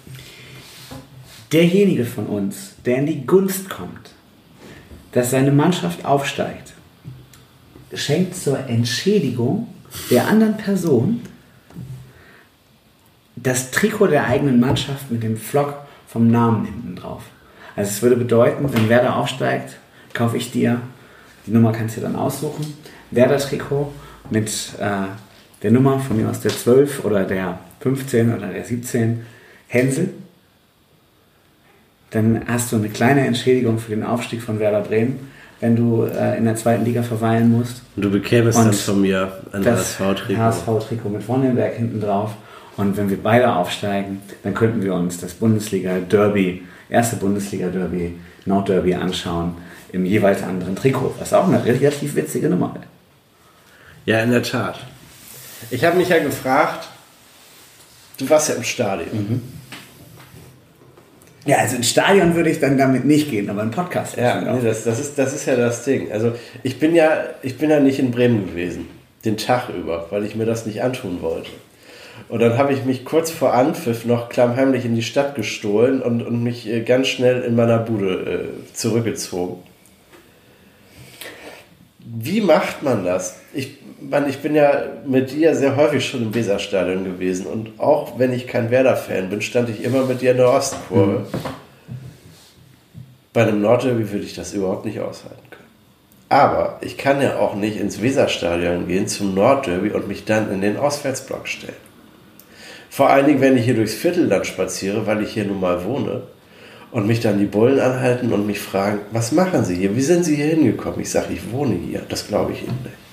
derjenige von uns, der in die Gunst kommt, dass seine Mannschaft aufsteigt, schenkt zur Entschädigung der anderen Person das Trikot der eigenen Mannschaft mit dem Flock vom Namen hinten drauf. Also es würde bedeuten, wenn Werder aufsteigt, kaufe ich dir, die Nummer kannst du dann aussuchen, Werder-Trikot mit äh, der Nummer von mir aus der zwölf oder der fünfzehn oder der siebzehn, Hänsel. Dann hast du eine kleine Entschädigung für den Aufstieg von Werder Bremen, wenn du äh, in der zweiten Liga verweilen musst. Und du bekämest Und dann von mir ein H S V-Trikot. H S V-Trikot mit Wonnenberg hinten drauf. Und wenn wir beide aufsteigen, dann könnten wir uns das Bundesliga-Derby, erste Bundesliga-Derby, Nordderby anschauen, im jeweils anderen Trikot, was auch eine relativ witzige Nummer wäre. Ja, in der Tat. Ich habe mich ja gefragt, du warst ja im Stadion. Mhm. Ja, also ins Stadion würde ich dann damit nicht gehen, aber im Podcast. Ja, nee, das, das, ist, das ist ja das Ding. Also ich bin ja, ich bin ja nicht in Bremen gewesen, den Tag über, weil ich mir das nicht antun wollte. Und dann habe ich mich kurz vor Anpfiff noch klammheimlich in die Stadt gestohlen und, und mich äh, ganz schnell in meiner Bude äh, zurückgezogen. Wie macht man das? Ich, man, ich bin ja mit dir sehr häufig schon im Weserstadion gewesen und auch wenn ich kein Werder-Fan bin, stand ich immer mit dir in der Ostkurve. Mhm. Bei einem Nordderby würde ich das überhaupt nicht aushalten können. Aber ich kann ja auch nicht ins Weserstadion gehen zum Nordderby und mich dann in den Auswärtsblock stellen. Vor allen Dingen, wenn ich hier durchs Viertel dann spaziere, weil ich hier nun mal wohne und mich dann die Bullen anhalten und mich fragen, was machen Sie hier? Wie sind Sie hier hingekommen? Ich sage, ich wohne hier. Das glaube ich Ihnen nicht.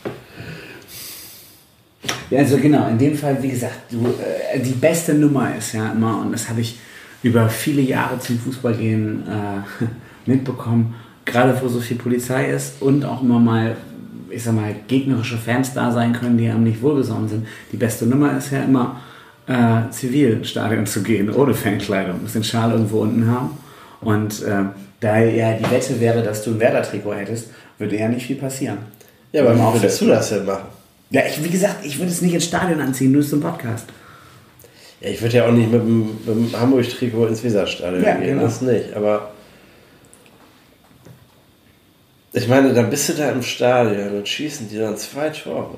Ja, also genau, in dem Fall, wie gesagt, du, äh, die beste Nummer ist ja immer, und das habe ich über viele Jahre zum Fußballgehen äh, mitbekommen, gerade wo so viel Polizei ist und auch immer mal, ich sag mal, gegnerische Fans da sein können, die einem nicht wohlgesonnen sind. Die beste Nummer ist ja immer, äh, zivil ins Stadion zu gehen, ohne Fankleidung, muss den Schal irgendwo unten haben. Und äh, da ja die Wette wäre, dass du ein Werder-Trikot hättest, würde ja nicht viel passieren. Ja, aber wie würdest du das denn machen? Ja, ich, wie gesagt, ich würde es nicht ins Stadion anziehen, nur zum Podcast. Ja, ich würde ja auch nicht mit dem, mit dem Hamburg-Trikot ins Weserstadion ja, gehen, genau. Das nicht, aber ich meine, dann bist du da im Stadion und schießen die dann zwei Tore.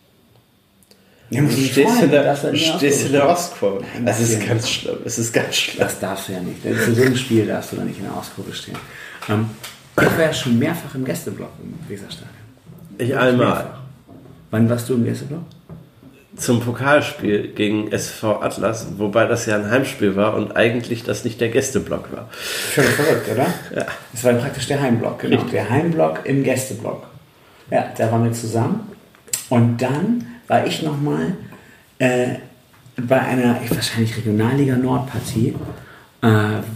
Ja, du stehst, freuen, in der, das du stehst in der Ostkurve. Das ist ganz schlimm. Es ist ganz schlimm. Das darfst du ja nicht. Für so ein Spiel darfst du da nicht in der Ostkurve stehen. Ähm, ich war ja schon mehrfach im Gästeblock im Weserstadion. Ich einmal. Wann warst du im Gästeblock? Zum Pokalspiel gegen S V Atlas, wobei das ja ein Heimspiel war und eigentlich das nicht der Gästeblock war. Schon verrückt, oder? Ja. Das war praktisch der Heimblock, genau. Richtig. Der Heimblock im Gästeblock. Ja, da waren wir zusammen. Und dann war ich nochmal äh, bei einer ich, wahrscheinlich Regionalliga-Nord-Partie. Äh,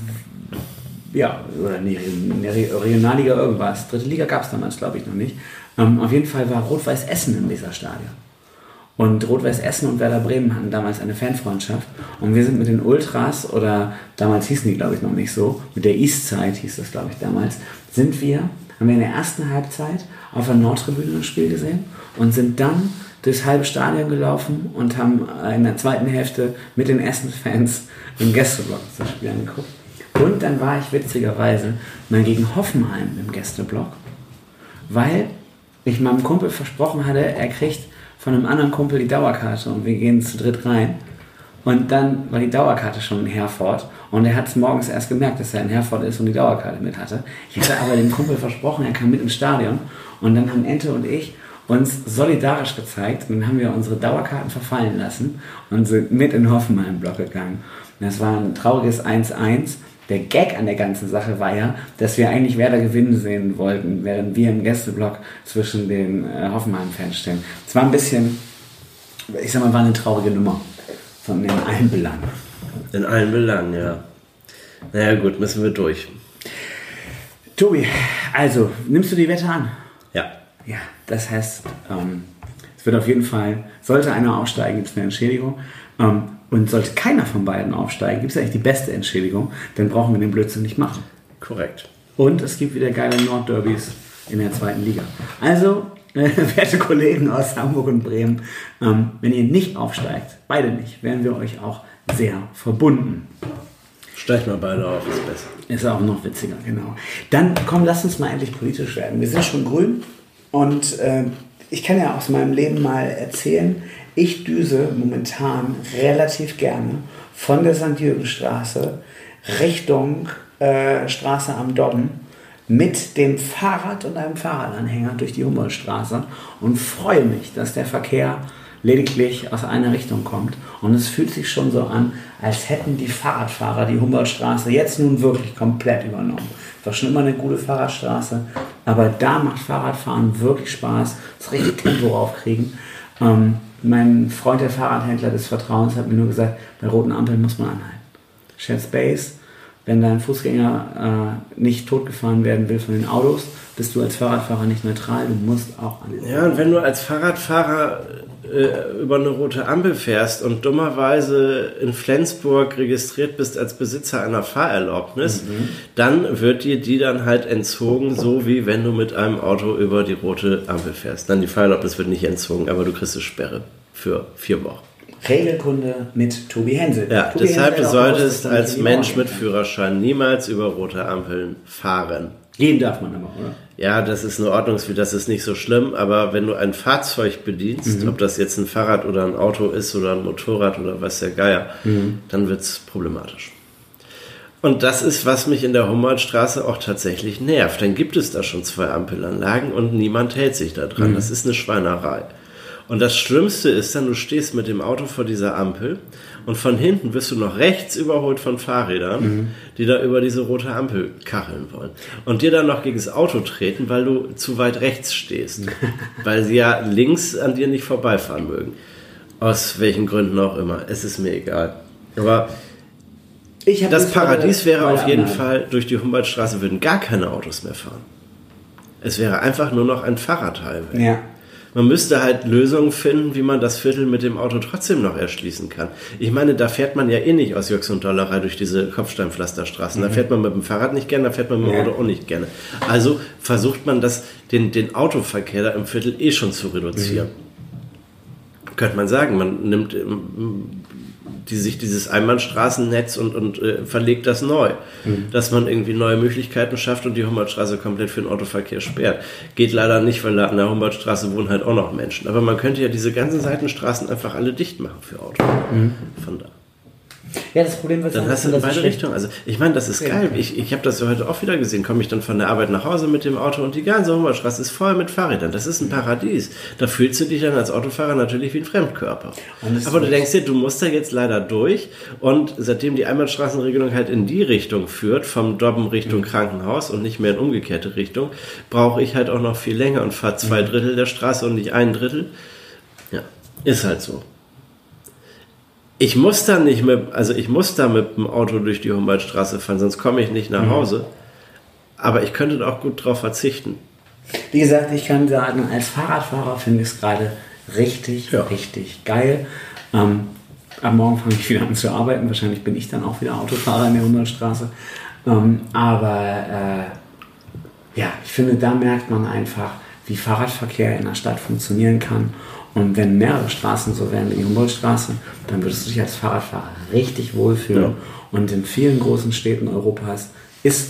ja, oder nee, Regionalliga irgendwas. Dritte Liga gab es damals, glaube ich, noch nicht. Ähm, auf jeden Fall war Rot-Weiß Essen im Weserstadion. Und Rot-Weiß Essen und Werder Bremen hatten damals eine Fanfreundschaft. Und wir sind mit den Ultras, oder damals hießen die, glaube ich, noch nicht so, mit der Eastside hieß das, glaube ich, damals, sind wir, haben wir in der ersten Halbzeit auf der Nordtribüne ein Spiel gesehen und sind dann durchs halbe Stadion gelaufen und haben in der zweiten Hälfte mit den Essen-Fans im Gästeblock das Spiel angeguckt. Und dann war ich witzigerweise mal gegen Hoffenheim im Gästeblock, weil ich meinem Kumpel versprochen hatte, er kriegt von einem anderen Kumpel die Dauerkarte und wir gehen zu dritt rein. Und dann war die Dauerkarte schon in Herford und er hat es morgens erst gemerkt, dass er in Herford ist und die Dauerkarte mit hatte. Ich hatte aber dem Kumpel versprochen, er kam mit ins Stadion und dann haben Ente und ich uns solidarisch gezeigt und dann haben wir unsere Dauerkarten verfallen lassen und sind mit in Hoffenheim-Block gegangen. Und das war ein trauriges eins eins. Der Gag an der ganzen Sache war ja, dass wir eigentlich Werder gewinnen sehen wollten, während wir im Gästeblock zwischen den äh, Hoffenheim-Fans stehen. Es war ein bisschen, ich sag mal, war eine traurige Nummer. Von in allen Belangen. In allen Belangen, ja. Naja gut, müssen wir durch. Tobi, also, nimmst du die Wette an? Ja. Ja, das heißt, ähm, es wird auf jeden Fall, sollte einer aufsteigen, gibt es eine Entschädigung. Ähm, und sollte keiner von beiden aufsteigen, gibt es eigentlich die beste Entschädigung, dann brauchen wir den Blödsinn nicht machen. Korrekt. Und es gibt wieder geile Nordderbys in der zweiten Liga. Also, äh, werte Kollegen aus Hamburg und Bremen, ähm, wenn ihr nicht aufsteigt, beide nicht, wären wir euch auch sehr verbunden. Steigt mal beide auf, ist besser. Ist auch noch witziger, genau. Dann komm, lass uns mal endlich politisch werden. Wir sind schon grün und äh, Ich kann ja aus meinem Leben mal erzählen, ich düse momentan relativ gerne von der Sankt Jürgenstraße Richtung äh, Straße am Dobben mit dem Fahrrad und einem Fahrradanhänger durch die Humboldtstraße und freue mich, dass der Verkehr lediglich aus einer Richtung kommt. Und es fühlt sich schon so an, als hätten die Fahrradfahrer die Humboldtstraße jetzt nun wirklich komplett übernommen. Es war schon immer eine gute Fahrradstraße, aber da macht Fahrradfahren wirklich Spaß, das richtig Tempo raufkriegen. Ähm, mein Freund, der Fahrradhändler des Vertrauens, hat mir nur gesagt, bei roten Ampeln muss man anhalten. Shared Space, wenn dein Fußgänger äh, nicht totgefahren werden will von den Autos, bist du als Fahrradfahrer nicht neutral, du musst auch anhalten. Ja, und wenn du als Fahrradfahrer äh, über eine rote Ampel fährst und dummerweise in Flensburg registriert bist als Besitzer einer Fahrerlaubnis, mhm. dann wird dir die dann halt entzogen, so wie wenn du mit einem Auto über die rote Ampel fährst. Dann die Fahrerlaubnis wird nicht entzogen, aber du kriegst eine Sperre für vier Wochen. Regelkunde mit Tobi Hensel. Ja, Tobi deshalb Hensel solltest aus, als Mensch mit Führerschein niemals über rote Ampeln fahren. Gehen darf man aber, oder? Ja, das ist eine Ordnungswidrigkeit, das ist nicht so schlimm, aber wenn du ein Fahrzeug bedienst, mhm. ob das jetzt ein Fahrrad oder ein Auto ist oder ein Motorrad oder was der Geier, mhm. dann wird es problematisch. Und das ist, was mich in der Humboldtstraße auch tatsächlich nervt. Dann gibt es da schon zwei Ampelanlagen und niemand hält sich da dran. Mhm. Das ist eine Schweinerei. Und das Schlimmste ist dann, du stehst mit dem Auto vor dieser Ampel und von hinten wirst du noch rechts überholt von Fahrrädern, mhm. die da über diese rote Ampel kacheln wollen. Und dir dann noch gegen das Auto treten, weil du zu weit rechts stehst. Weil sie ja links an dir nicht vorbeifahren mögen. Aus welchen Gründen auch immer. Es ist mir egal. Aber ich das Paradies wäre auf jeden Fall, durch die Humboldtstraße würden gar keine Autos mehr fahren. Es wäre einfach nur noch ein Fahrradhighway. Ja. Man müsste halt Lösungen finden, wie man das Viertel mit dem Auto trotzdem noch erschließen kann. Ich meine, da fährt man ja eh nicht aus Jux und Dollerei durch diese Kopfsteinpflasterstraßen. Da fährt man mit dem Fahrrad nicht gerne, da fährt man mit dem ja. Auto auch nicht gerne. Also versucht man das, den, den Autoverkehr da im Viertel eh schon zu reduzieren. Mhm. Könnte man sagen, man nimmt die, sich dieses Einbahnstraßennetz und, und äh, verlegt das neu. Mhm. Dass man irgendwie neue Möglichkeiten schafft und die Humboldtstraße komplett für den Autoverkehr sperrt. Geht leider nicht, weil da an der Humboldtstraße wohnen halt auch noch Menschen. Aber man könnte ja diese ganzen Seitenstraßen einfach alle dicht machen für Autos. Mhm. Von da. Ja, das Problem wird dann sein, hast du in beide Richtungen. Also ich meine, das ist okay. geil. Ich, ich habe das ja heute auch wieder gesehen. Komme ich dann von der Arbeit nach Hause mit dem Auto und die ganze Humboldtstraße ist voll mit Fahrrädern. Das ist ein Paradies. Da fühlst du dich dann als Autofahrer natürlich wie ein Fremdkörper. Aber du denkst dir, du musst da jetzt leider durch. Und seitdem die Einbahnstraßenregelung halt in die Richtung führt, vom Dobben Richtung mhm. Krankenhaus und nicht mehr in umgekehrte Richtung, brauche ich halt auch noch viel länger und fahre zwei mhm. Drittel der Straße und nicht ein Drittel. Ja, ist halt so. Ich muss da nicht mit, also ich muss da mit dem Auto durch die Humboldtstraße fahren, sonst komme ich nicht nach mhm. Hause. Aber ich könnte da auch gut drauf verzichten. Wie gesagt, ich kann sagen, als Fahrradfahrer finde ich es gerade richtig, ja. richtig geil. Ähm, am Morgen fange ich wieder an zu arbeiten. Wahrscheinlich bin ich dann auch wieder Autofahrer in der Humboldtstraße. Ähm, aber äh, ja, ich finde, da merkt man einfach, wie Fahrradverkehr in der Stadt funktionieren kann. Und wenn mehrere Straßen so wären wie die Humboldtstraße, dann würdest du dich als Fahrradfahrer richtig wohlfühlen. Ja. Und in vielen großen Städten Europas ist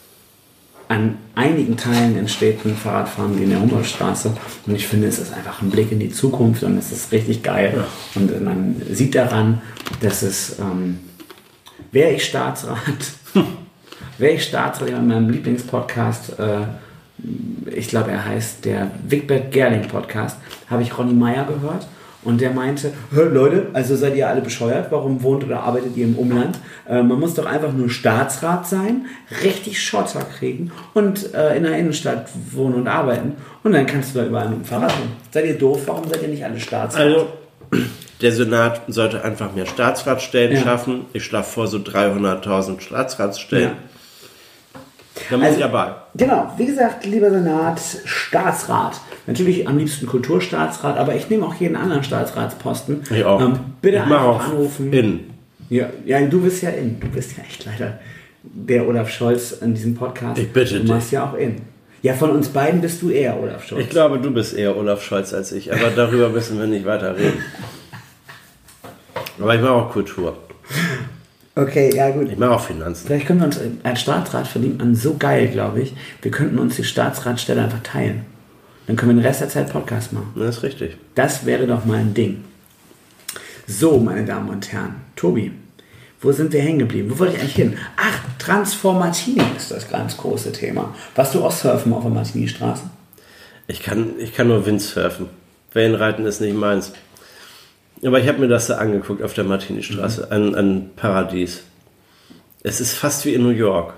an einigen Teilen in Städten Fahrradfahren wie in der Humboldtstraße. Und ich finde, es ist einfach ein Blick in die Zukunft und es ist richtig geil. Ja. Und man sieht daran, dass es, ähm, wäre ich Staatsrat, wäre ich Staatsrat in meinem Lieblingspodcast, äh, ich glaube, er heißt der Wigbert Gerling Podcast, habe ich Ronny Meyer gehört und der meinte, Leute, also seid ihr alle bescheuert, warum wohnt oder arbeitet ihr im Umland? Äh, man muss doch einfach nur Staatsrat sein, richtig Schotter kriegen und äh, in der Innenstadt wohnen und arbeiten und dann kannst du da überall mit dem Fahrrad hin. Seid ihr doof, warum seid ihr nicht alle Staatsrat? Also, der Senat sollte einfach mehr Staatsratsstellen ja. schaffen. Ich schlage vor, so dreihunderttausend Staatsratsstellen. Ja. Dann muss ich dabei. Genau, wie gesagt, lieber Senat, Staatsrat. Natürlich am liebsten Kulturstaatsrat, aber ich nehme auch jeden anderen Staatsratsposten. Ich auch. Ähm, bitte ich einfach auch anrufen. In. Ja, ja, du bist ja in. Du bist ja echt leider der Olaf Scholz in diesem Podcast. Ich bitte dich. Du machst ja auch in. Ja, von uns beiden bist du eher Olaf Scholz. Ich glaube, du bist eher Olaf Scholz als ich, aber darüber müssen wir nicht weiter reden. Aber ich mache auch Kultur. Okay, ja gut. Ich mache auch Finanzen. Vielleicht können wir uns, als Staatsrat verdient man so geil, glaube ich, wir könnten uns die Staatsratstelle einfach teilen. Dann können wir den Rest der Zeit Podcast machen. Das ist richtig. Das wäre doch mal ein Ding. So, meine Damen und Herren. Tobi, wo sind wir hängen geblieben? Wo wollte ich eigentlich hin? Ach, Transformatini ist das ganz große Thema. Warst du auch surfen auf der Martini-Straße? Ich kann, ich kann nur Windsurfen. Wellenreiten ist nicht meins. Aber ich habe mir das da angeguckt auf der Martini-Straße. Mhm. Ein, ein Paradies. Es ist fast wie in New York.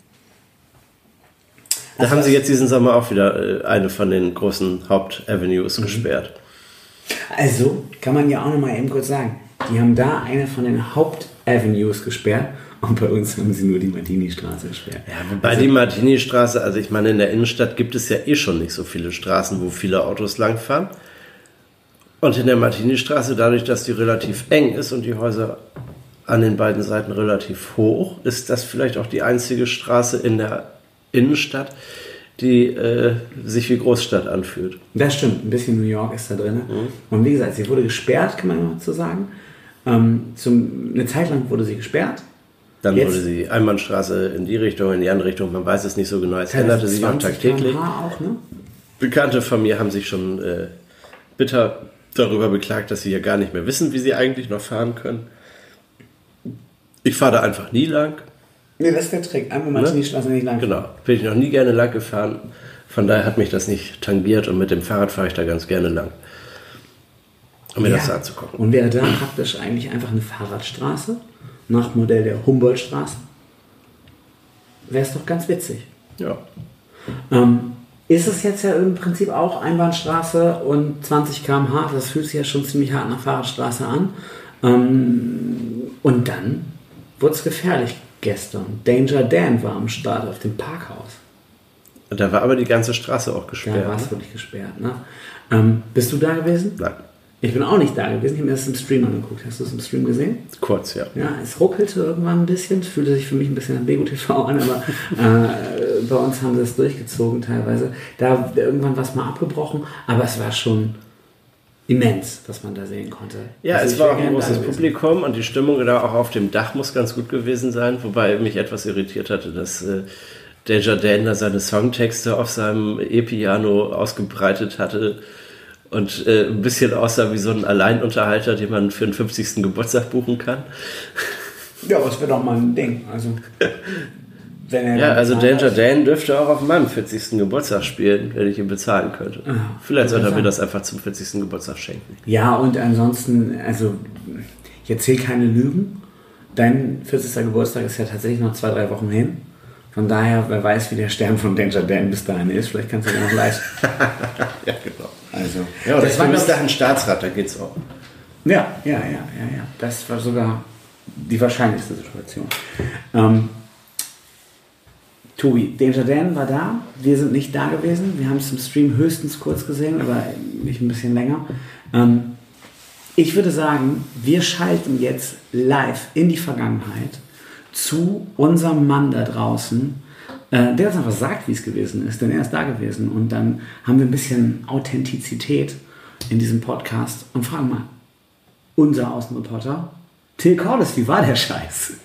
Da also haben sie jetzt diesen Sommer auch wieder eine von den großen Hauptavenues mhm. gesperrt. Also, kann man ja auch noch mal eben kurz sagen, die haben da eine von den Hauptavenues gesperrt und bei uns haben sie nur die Martini-Straße gesperrt. Ja, wobei also, die Martini-Straße, also ich meine, in der Innenstadt gibt es ja eh schon nicht so viele Straßen, wo viele Autos langfahren. Und in der Martini-Straße, dadurch, dass die relativ eng ist und die Häuser an den beiden Seiten relativ hoch, ist das vielleicht auch die einzige Straße in der Innenstadt, die äh, sich wie Großstadt anfühlt. Das stimmt, ein bisschen New York ist da drin. Mhm. Und wie gesagt, sie wurde gesperrt, kann man mal so sagen. Ähm, zum, eine Zeit lang wurde sie gesperrt. Dann Jetzt, wurde sie Einbahnstraße in die Richtung, in die andere Richtung, man weiß es nicht so genau. Es änderte sich auch tagtäglich. Auch, ne? Bekannte von mir haben sich schon äh, bitter darüber beklagt, dass sie ja gar nicht mehr wissen, wie sie eigentlich noch fahren können. Ich fahre da einfach nie lang. Nee, das ist der Trick. Einmal Martini-Straße nicht lang. Genau, bin ich noch nie gerne lang gefahren. Von daher hat mich das nicht tangiert und mit dem Fahrrad fahre ich da ganz gerne lang. Um mir ja. das anzugucken. Und wäre da praktisch eigentlich einfach eine Fahrradstraße nach Modell der Humboldtstraße? Wäre es doch ganz witzig. Ja. Ähm, ist es jetzt ja im Prinzip auch Einbahnstraße und zwanzig Kilometer pro Stunde? Das fühlt sich ja schon ziemlich hart nach Fahrradstraße an. Ähm, und dann wurde es gefährlich gestern. Danger Dan war am Start auf dem Parkhaus. Da war aber die ganze Straße auch gesperrt. Da war es ne? wirklich gesperrt. Ne? Ähm, bist du da gewesen? Nein. Ich bin auch nicht da gewesen. Ich habe mir das im Stream angeguckt. Hast du es im Stream gesehen? Kurz, ja. Ja, es ruckelte irgendwann ein bisschen. Es fühlte sich für mich ein bisschen an Bego T V an, aber äh, bei uns haben sie es durchgezogen teilweise. Da irgendwann was mal abgebrochen, aber es war schon immens, was man da sehen konnte. Ja, also es war auch ein großes Publikum und die Stimmung da auch auf dem Dach muss ganz gut gewesen sein, wobei mich etwas irritiert hatte, dass äh, Danger Dan da seine Songtexte auf seinem E-Piano ausgebreitet hatte und äh, ein bisschen aussah wie so ein Alleinunterhalter, den man für den fünfzigsten Geburtstag buchen kann. Ja, aber es wäre doch mal ein Ding. Also, wenn er ja, also Danger Dan dürfte auch auf meinem vierzigsten Geburtstag spielen, wenn ich ihn bezahlen könnte. Ja, vielleicht sollte er mir das einfach zum vierzigsten Geburtstag schenken. Ja, und ansonsten, also, ich erzähle keine Lügen. Dein vierzigster Geburtstag ist ja tatsächlich noch zwei, drei Wochen hin. Von daher, wer weiß, wie der Stern von Danger Dan bis dahin ist. Vielleicht kannst du dir noch leisten. Ja, genau. Also, ja, oder das war bis dahin Staatsrat, da geht's auch. Ja, ja, ja, ja, ja. Das war sogar die wahrscheinlichste Situation. Ähm, Tobi, Danger Dan war da. Wir sind nicht da gewesen. Wir haben es im Stream höchstens kurz gesehen, aber nicht ein bisschen länger. Ähm, ich würde sagen, wir schalten jetzt live in die Vergangenheit zu unserem Mann da draußen, äh, der uns einfach sagt, wie es gewesen ist, denn er ist da gewesen. Und dann haben wir ein bisschen Authentizität in diesem Podcast und fragen mal, unser Außenreporter, Till Cordes, wie war der Scheiß?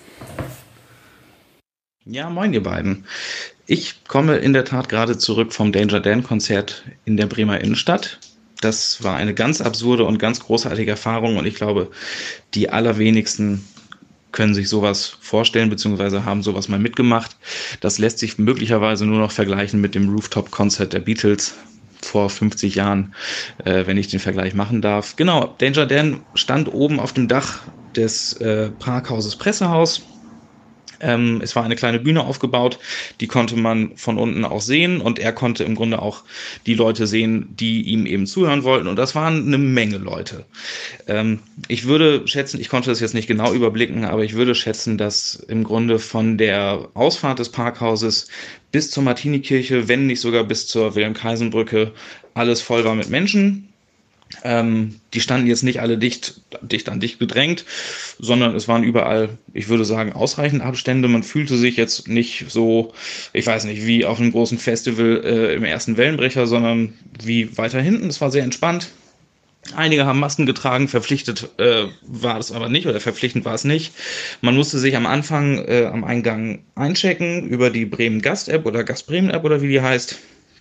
Ja, moin ihr beiden. Ich komme in der Tat gerade zurück vom Danger Dan Konzert in der Bremer Innenstadt. Das war eine ganz absurde und ganz großartige Erfahrung und ich glaube, die allerwenigsten können sich sowas vorstellen, beziehungsweise haben sowas mal mitgemacht. Das lässt sich möglicherweise nur noch vergleichen mit dem Rooftop-Konzert der Beatles vor fünfzig Jahren, äh, wenn ich den Vergleich machen darf. Genau, Danger Dan stand oben auf dem Dach des äh, Parkhauses Pressehaus. Ähm, es war eine kleine Bühne aufgebaut, die konnte man von unten auch sehen und er konnte im Grunde auch die Leute sehen, die ihm eben zuhören wollten und das waren eine Menge Leute. Ähm, ich würde schätzen, ich konnte das jetzt nicht genau überblicken, aber ich würde schätzen, dass im Grunde von der Ausfahrt des Parkhauses bis zur Martinikirche, wenn nicht sogar bis zur Wilhelm-Kaisen-Brücke, alles voll war mit Menschen. Ähm, die standen jetzt nicht alle dicht, dicht an dicht gedrängt, sondern es waren überall, ich würde sagen, ausreichend Abstände. Man fühlte sich jetzt nicht so, ich weiß nicht, wie auf einem großen Festival äh, im ersten Wellenbrecher, sondern wie weiter hinten. Es war sehr entspannt. Einige haben Masken getragen, verpflichtet äh, war es aber nicht oder verpflichtend war es nicht. Man musste sich am Anfang äh, am Eingang einchecken über die Bremen Gast-App oder Gast Bremen App oder wie die heißt.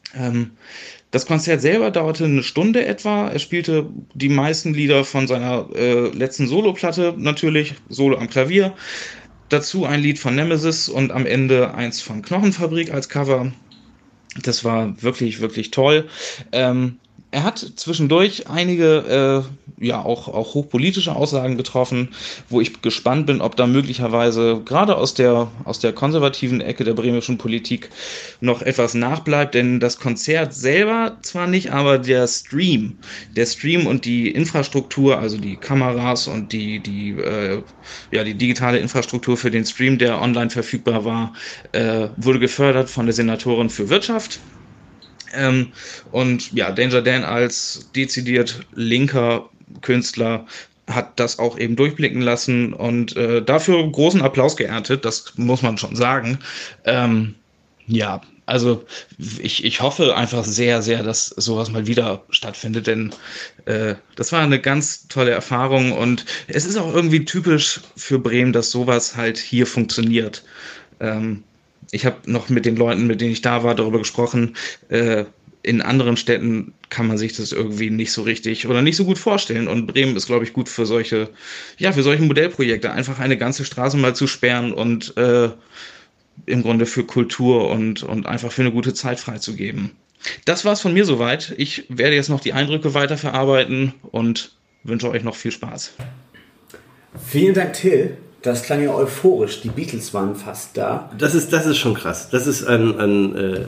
Ähm, das Konzert selber dauerte eine Stunde etwa. Er spielte die meisten Lieder von seiner äh, letzten Soloplatte, natürlich, Solo am Klavier. Dazu ein Lied von Nemesis und am Ende eins von Knochenfabrik als Cover. Das war wirklich, wirklich toll. Ähm, er hat zwischendurch einige, äh, ja, auch, auch hochpolitische Aussagen getroffen, wo ich gespannt bin, ob da möglicherweise gerade aus der, aus der konservativen Ecke der bremischen Politik noch etwas nachbleibt, denn das Konzert selber zwar nicht, aber der Stream, der Stream und die Infrastruktur, also die Kameras und die, die, äh, ja, die digitale Infrastruktur für den Stream, der online verfügbar war, äh, wurde gefördert von der Senatorin für Wirtschaft. Ähm, und ja, Danger Dan als dezidiert linker Künstler hat das auch eben durchblicken lassen und äh, dafür großen Applaus geerntet, das muss man schon sagen. Ähm, ja, also ich, ich hoffe einfach sehr, sehr, dass sowas mal wieder stattfindet, denn äh, das war eine ganz tolle Erfahrung und es ist auch irgendwie typisch für Bremen, dass sowas halt hier funktioniert. Ähm, Ich habe noch mit den Leuten, mit denen ich da war, darüber gesprochen. Äh, in anderen Städten kann man sich das irgendwie nicht so richtig oder nicht so gut vorstellen. Und Bremen ist, glaube ich, gut für solche, ja, für solche Modellprojekte. Einfach eine ganze Straße mal zu sperren und äh, im Grunde für Kultur und, und einfach für eine gute Zeit freizugeben. Das war's von mir soweit. Ich werde jetzt noch die Eindrücke weiterverarbeiten und wünsche euch noch viel Spaß. Vielen Dank, Till. Das klang ja euphorisch. Die Beatles waren fast da. Das ist, das ist schon krass. Das ist ein, ein äh,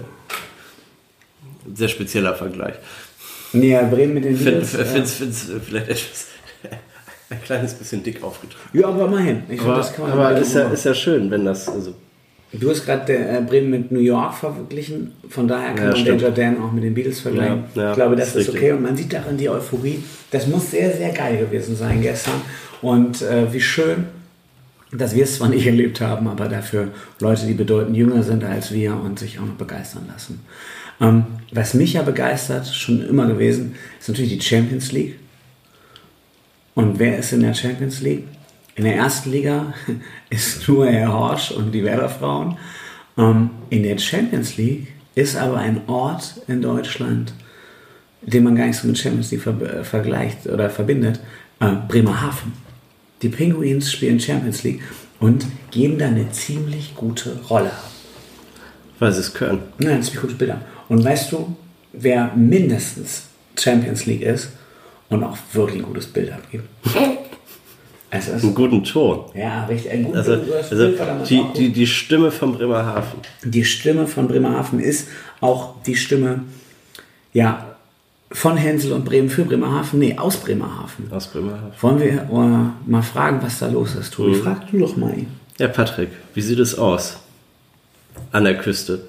sehr spezieller Vergleich. Ja, Bremen mit den Beatles. Ich finde es ja. vielleicht etwas, ein kleines bisschen dick aufgetragen. Ja, aber mal hin. Ich aber find, das kann man aber ist, ja, ist ja schön, wenn das... Also du hast gerade äh, Bremen mit New York verglichen. Von daher kann ja, man Danger Dan auch mit den Beatles vergleichen. Ja, ja, ich glaube, das ist, ist okay. Und man sieht darin die Euphorie. Das muss sehr, sehr geil gewesen sein gestern. Und äh, wie schön... dass wir es zwar nicht erlebt haben, aber dafür Leute, die bedeutend jünger sind als wir und sich auch noch begeistern lassen. Ähm, was mich ja begeistert, schon immer gewesen, ist natürlich die Champions League. Und wer ist in der Champions League? In der ersten Liga ist nur Herr Horsch und die Werder-Frauen. Ähm, in der Champions League ist aber ein Ort in Deutschland, den man gar nicht so mit Champions League ver- vergleicht oder verbindet, äh, Bremerhaven. Die Penguins spielen Champions League und geben da eine ziemlich gute Rolle ab. Weil sie es können. Nein, das ist ein gutes Bild. Und weißt du, wer mindestens Champions League ist und auch wirklich ein gutes Bild abgibt? Es ist einen guten Ton. Ja, richtig. Ein gutes also, Bild. Also die, die, die Stimme von Bremerhaven. Die Stimme von Bremerhaven ist auch die Stimme, ja, von Hänsel und Bremen für Bremerhaven? Nee, aus Bremerhaven. Aus Bremerhaven. Wollen wir uh, mal fragen, was da los ist, Tobi? Mhm. Frag du doch mal ihn. Ja, Patrick, wie sieht es aus? An der Küste.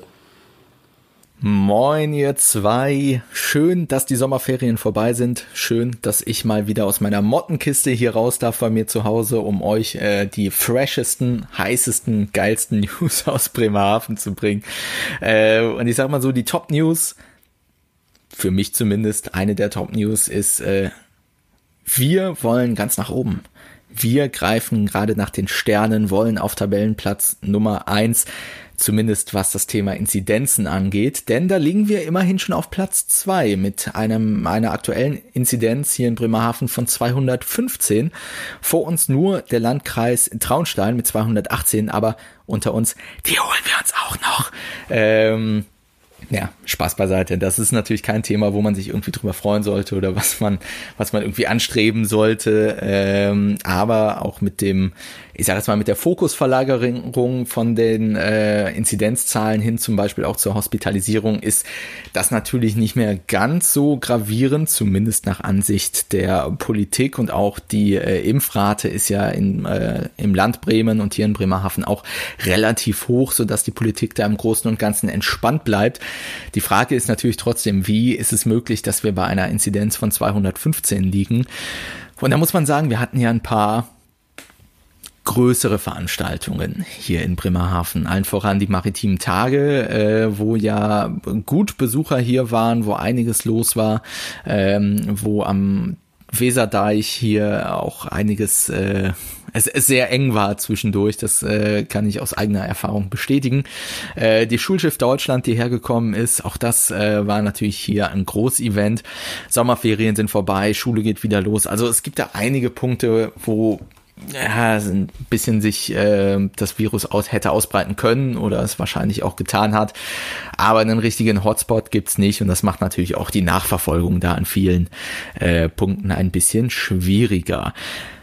Moin ihr zwei. Schön, dass die Sommerferien vorbei sind. Schön, dass ich mal wieder aus meiner Mottenkiste hier raus darf bei mir zu Hause, um euch äh, die freshesten, heißesten, geilsten News aus Bremerhaven zu bringen. Äh, und ich sag mal so, die Top-News... Für mich zumindest eine der Top-News ist, äh, wir wollen ganz nach oben. Wir greifen gerade nach den Sternen, wollen auf Tabellenplatz Nummer eins, zumindest was das Thema Inzidenzen angeht, denn da liegen wir immerhin schon auf Platz zwei mit einem einer aktuellen Inzidenz hier in Bremerhaven von zweihundertfünfzehn. Vor uns nur der Landkreis Traunstein mit zweihundertachtzehn, aber unter uns, die holen wir uns auch noch. Ähm, Ja, Spaß beiseite. Das ist natürlich kein Thema, wo man sich irgendwie drüber freuen sollte oder was man, was man irgendwie anstreben sollte. Ähm, aber auch mit dem, ich sage jetzt mal, mit der Fokusverlagerung von den äh, Inzidenzzahlen hin zum Beispiel auch zur Hospitalisierung ist das natürlich nicht mehr ganz so gravierend, zumindest nach Ansicht der Politik. Und auch die äh, Impfrate ist ja in, äh, im Land Bremen und hier in Bremerhaven auch relativ hoch, sodass die Politik da im Großen und Ganzen entspannt bleibt. Die Frage ist natürlich trotzdem, wie ist es möglich, dass wir bei einer Inzidenz von zweihundertfünfzehn liegen? Und da muss man sagen, wir hatten ja ein paar größere Veranstaltungen hier in Bremerhaven, allen voran die maritimen Tage, äh, wo ja gut Besucher hier waren, wo einiges los war, ähm, wo am Weserdeich hier auch einiges, äh, es, es sehr eng war zwischendurch, das äh, kann ich aus eigener Erfahrung bestätigen. Äh, die Schulschiff Deutschland, die hergekommen ist, auch das äh, war natürlich hier ein Großevent. Sommerferien sind vorbei, Schule geht wieder los. Also es gibt da einige Punkte, wo ja, ein bisschen sich äh, das Virus aus, hätte ausbreiten können oder es wahrscheinlich auch getan hat. Aber einen richtigen Hotspot gibt's nicht und das macht natürlich auch die Nachverfolgung da an vielen äh, Punkten ein bisschen schwieriger.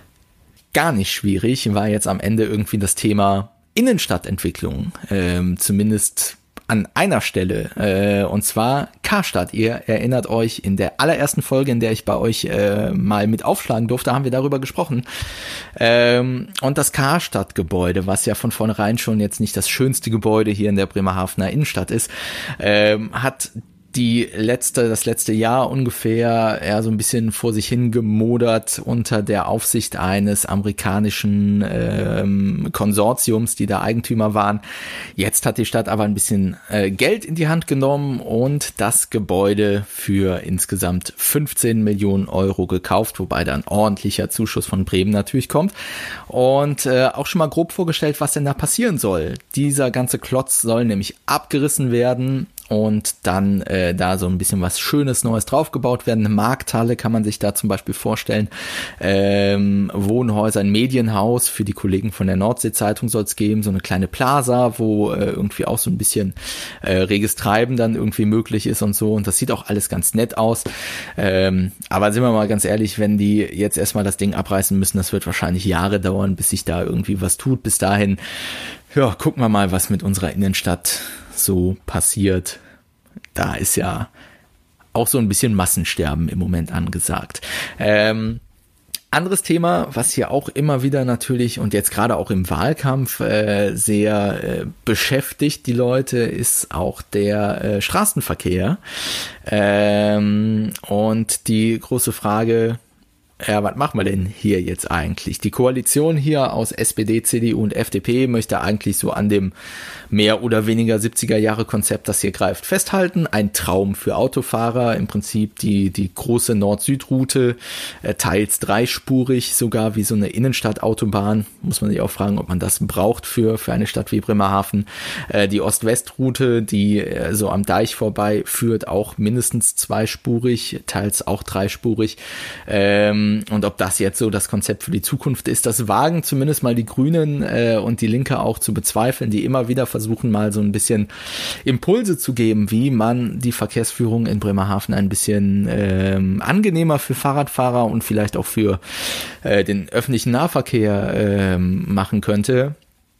Gar nicht schwierig war jetzt am Ende irgendwie das Thema Innenstadtentwicklung, ähm, zumindest an einer Stelle, äh, und zwar Karstadt. Ihr erinnert euch, in der allerersten Folge, in der ich bei euch äh, mal mit aufschlagen durfte, haben wir darüber gesprochen. Ähm, und das Karstadt-Gebäude, was ja von vornherein schon jetzt nicht das schönste Gebäude hier in der Bremerhavener Innenstadt ist, ähm, hat die letzte, das letzte Jahr ungefähr eher so ein bisschen vor sich hin gemodert unter der Aufsicht eines amerikanischen ähm, Konsortiums, die da Eigentümer waren. Jetzt hat die Stadt aber ein bisschen äh, Geld in die Hand genommen und das Gebäude für insgesamt fünfzehn Millionen Euro gekauft, wobei da ein ordentlicher Zuschuss von Bremen natürlich kommt. Und äh, auch schon mal grob vorgestellt, was denn da passieren soll. Dieser ganze Klotz soll nämlich abgerissen werden und dann äh, da so ein bisschen was Schönes Neues draufgebaut werden. Eine Markthalle kann man sich da zum Beispiel vorstellen. Ähm, Wohnhäuser, ein Medienhaus für die Kollegen von der Nordsee-Zeitung soll es geben. So eine kleine Plaza, wo äh, irgendwie auch so ein bisschen äh, reges Treiben dann irgendwie möglich ist und so. Und das sieht auch alles ganz nett aus. Ähm, aber sind wir mal ganz ehrlich, wenn die jetzt erstmal das Ding abreißen müssen, das wird wahrscheinlich Jahre dauern, bis sich da irgendwie was tut. Bis dahin, ja, gucken wir mal, was mit unserer Innenstadt so passiert. Da ist ja auch so ein bisschen Massensterben im Moment angesagt. Ähm, anderes Thema, was hier auch immer wieder natürlich und jetzt gerade auch im Wahlkampf äh, sehr äh, beschäftigt die Leute, ist auch der äh, Straßenverkehr. Ähm, und die große Frage, ja, was machen wir denn hier jetzt eigentlich? Die Koalition hier aus S P D, C D U und F D P möchte eigentlich so an dem mehr oder weniger siebziger Jahre Konzept, das hier greift, festhalten. Ein Traum für Autofahrer, im Prinzip die die große Nord-Süd-Route, äh, teils dreispurig, sogar wie so eine Innenstadtautobahn. Muss man sich auch fragen, ob man das braucht für für eine Stadt wie Bremerhaven. Äh, die Ost-West-Route, die äh, so am Deich vorbei führt, auch mindestens zweispurig, teils auch dreispurig. Ähm, Und ob das jetzt so das Konzept für die Zukunft ist, das wagen zumindest mal die Grünen äh, und die Linke auch zu bezweifeln, die immer wieder versuchen, mal so ein bisschen Impulse zu geben, wie man die Verkehrsführung in Bremerhaven ein bisschen ähm, angenehmer für Fahrradfahrer und vielleicht auch für äh, den öffentlichen Nahverkehr ähm, machen könnte.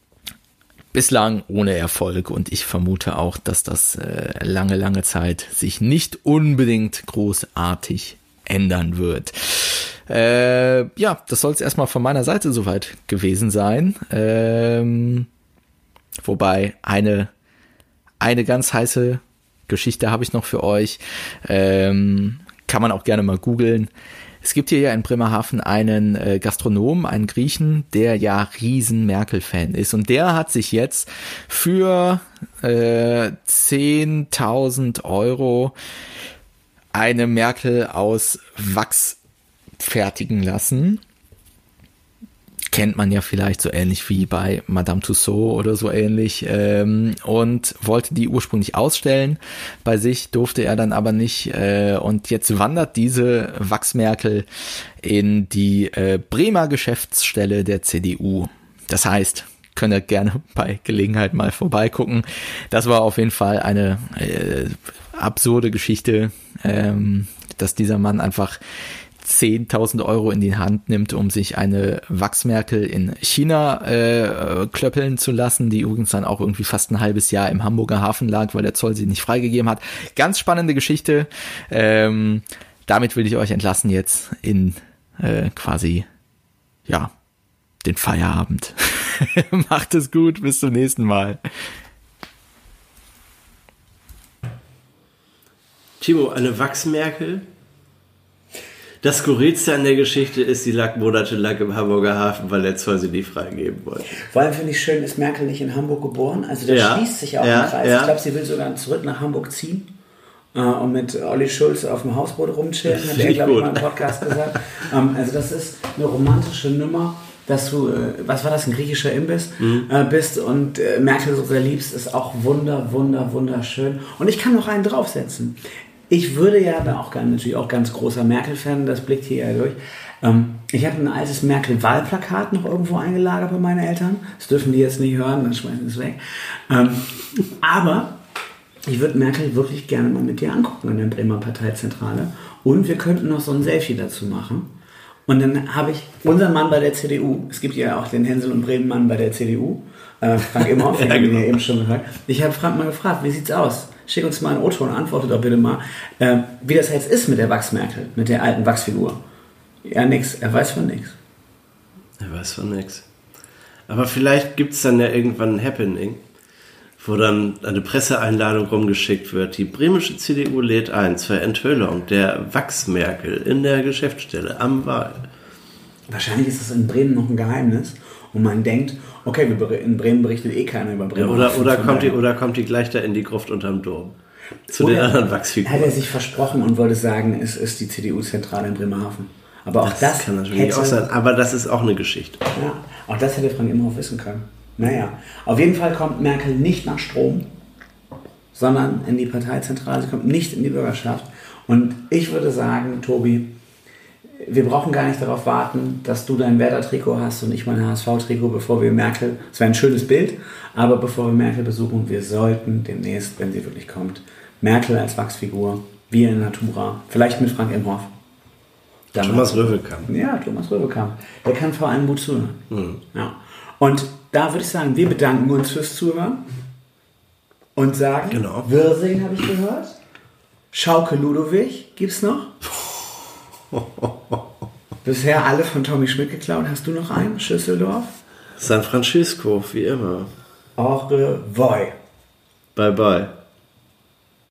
Bislang ohne Erfolg und ich vermute auch, dass das äh, lange, lange Zeit sich nicht unbedingt großartig ändern wird. Äh, ja, das soll es erstmal von meiner Seite soweit gewesen sein. Ähm, wobei eine, eine ganz heiße Geschichte habe ich noch für euch. Ähm, kann man auch gerne mal googeln. Es gibt hier ja in Bremerhaven einen äh, Gastronomen, einen Griechen, der ja riesen Merkel-Fan ist. Und der hat sich jetzt für äh, zehntausend Euro eine Merkel aus Wachs fertigen lassen. Kennt man ja vielleicht so ähnlich wie bei Madame Tussauds oder so ähnlich. Ähm, und wollte die ursprünglich ausstellen. Bei sich durfte er dann aber nicht. Äh, und jetzt wandert diese Wachsmerkel in die äh, Bremer Geschäftsstelle der C D U. Das heißt, könnt ihr gerne bei Gelegenheit mal vorbeigucken. Das war auf jeden Fall eine äh, absurde Geschichte, ähm, dass dieser Mann einfach zehntausend Euro in die Hand nimmt, um sich eine Wachsmerkel in China äh, klöppeln zu lassen, die übrigens dann auch irgendwie fast ein halbes Jahr im Hamburger Hafen lag, weil der Zoll sie nicht freigegeben hat. Ganz spannende Geschichte. Ähm, damit will ich euch entlassen jetzt in äh, quasi, ja, den Feierabend. Macht es gut, bis zum nächsten Mal. Timo, eine Wachsmerkel? Das Skurrilste an der Geschichte ist, sie lag monatelang im Hamburger Hafen, weil der Zoll sie nie freigeben wollte. Vor allem finde ich schön, ist Merkel nicht in Hamburg geboren. Also da ja, schließt sich auch ja, ein Kreis. Ja. Ich glaube, sie will sogar zurück nach Hamburg ziehen äh, und mit Olli Schulz auf dem Hausboot rumchillen, hat er, glaube ich, mal im Podcast gesagt. Ähm, also das ist eine romantische Nummer, dass du, äh, was war das, ein griechischer Imbiss mhm. äh, bist und äh, Merkel so sehr liebst, ist auch wunder, wunder, wunderschön. Und ich kann noch einen draufsetzen. Ich würde ja, bin auch ganz, natürlich auch ganz großer Merkel-Fan, das blickt hier ja durch. Ähm, ich habe ein altes Merkel-Wahlplakat noch irgendwo eingelagert bei meinen Eltern. Das dürfen die jetzt nicht hören, dann schmeißen sie es weg. Ähm, aber ich würde Merkel wirklich gerne mal mit dir angucken in der Bremer Parteizentrale. Und wir könnten noch so ein Selfie dazu machen. Und dann habe ich unseren Mann bei der C D U, es gibt ja auch den Hänsel und Bremen-Mann bei der C D U, äh, Frank Imhoff, den haben wir ja eben schon gehört. Ich habe Frank mal gefragt, wie sieht's aus? Schick uns mal ein O-Ton, antwortet doch bitte mal, äh, wie das jetzt ist mit der Wachsmerkel, mit der alten Wachsfigur. Ja, nix, er weiß von nix. Er weiß von nix. Aber vielleicht gibt es dann ja irgendwann ein Happening, wo dann eine Presseeinladung rumgeschickt wird. Die bremische C D U lädt ein zur Enthüllung der Wachsmerkel in der Geschäftsstelle am Wahl. Wahrscheinlich ist das in Bremen noch ein Geheimnis und man denkt, okay, in Bremen berichtet eh keiner über Bremen. Ja, oder, oder, kommt die, oder kommt die gleich da in die Gruft unterm Dom? Zu oder den anderen Wachsfiguren. Hat er sich versprochen und wollte sagen, es ist die C D U-Zentrale in Bremerhaven. Aber auch das, das kann natürlich hätte, auch sein, aber das ist auch eine Geschichte. Ja, auch das hätte Frank Imhoff wissen können. Naja, auf jeden Fall kommt Merkel nicht nach Strom, sondern in die Parteizentrale. Sie kommt nicht in die Bürgerschaft. Und ich würde sagen, Tobi, wir brauchen gar nicht darauf warten, dass du dein Werder-Trikot hast und ich mein H S V-Trikot, bevor wir Merkel, das wäre ein schönes Bild, aber bevor wir Merkel besuchen, wir sollten demnächst, wenn sie wirklich kommt, Merkel als Wachsfigur, wir in Natura, vielleicht mit Frank Imhoff. Dann Thomas Röwekamp. Ja, Thomas Röwekamp. Der kann vor allem gut zuhören. Mhm. Ja. Und da würde ich sagen, wir bedanken uns fürs Zuhören und sagen, genau. Wirsing habe ich gehört, Schauke Ludowig gibt's noch. Bisher alle von Tommy Schmidt geklaut. Hast du noch einen? Schüsseldorf? San Francisco, wie immer. Au revoir. Bye bye.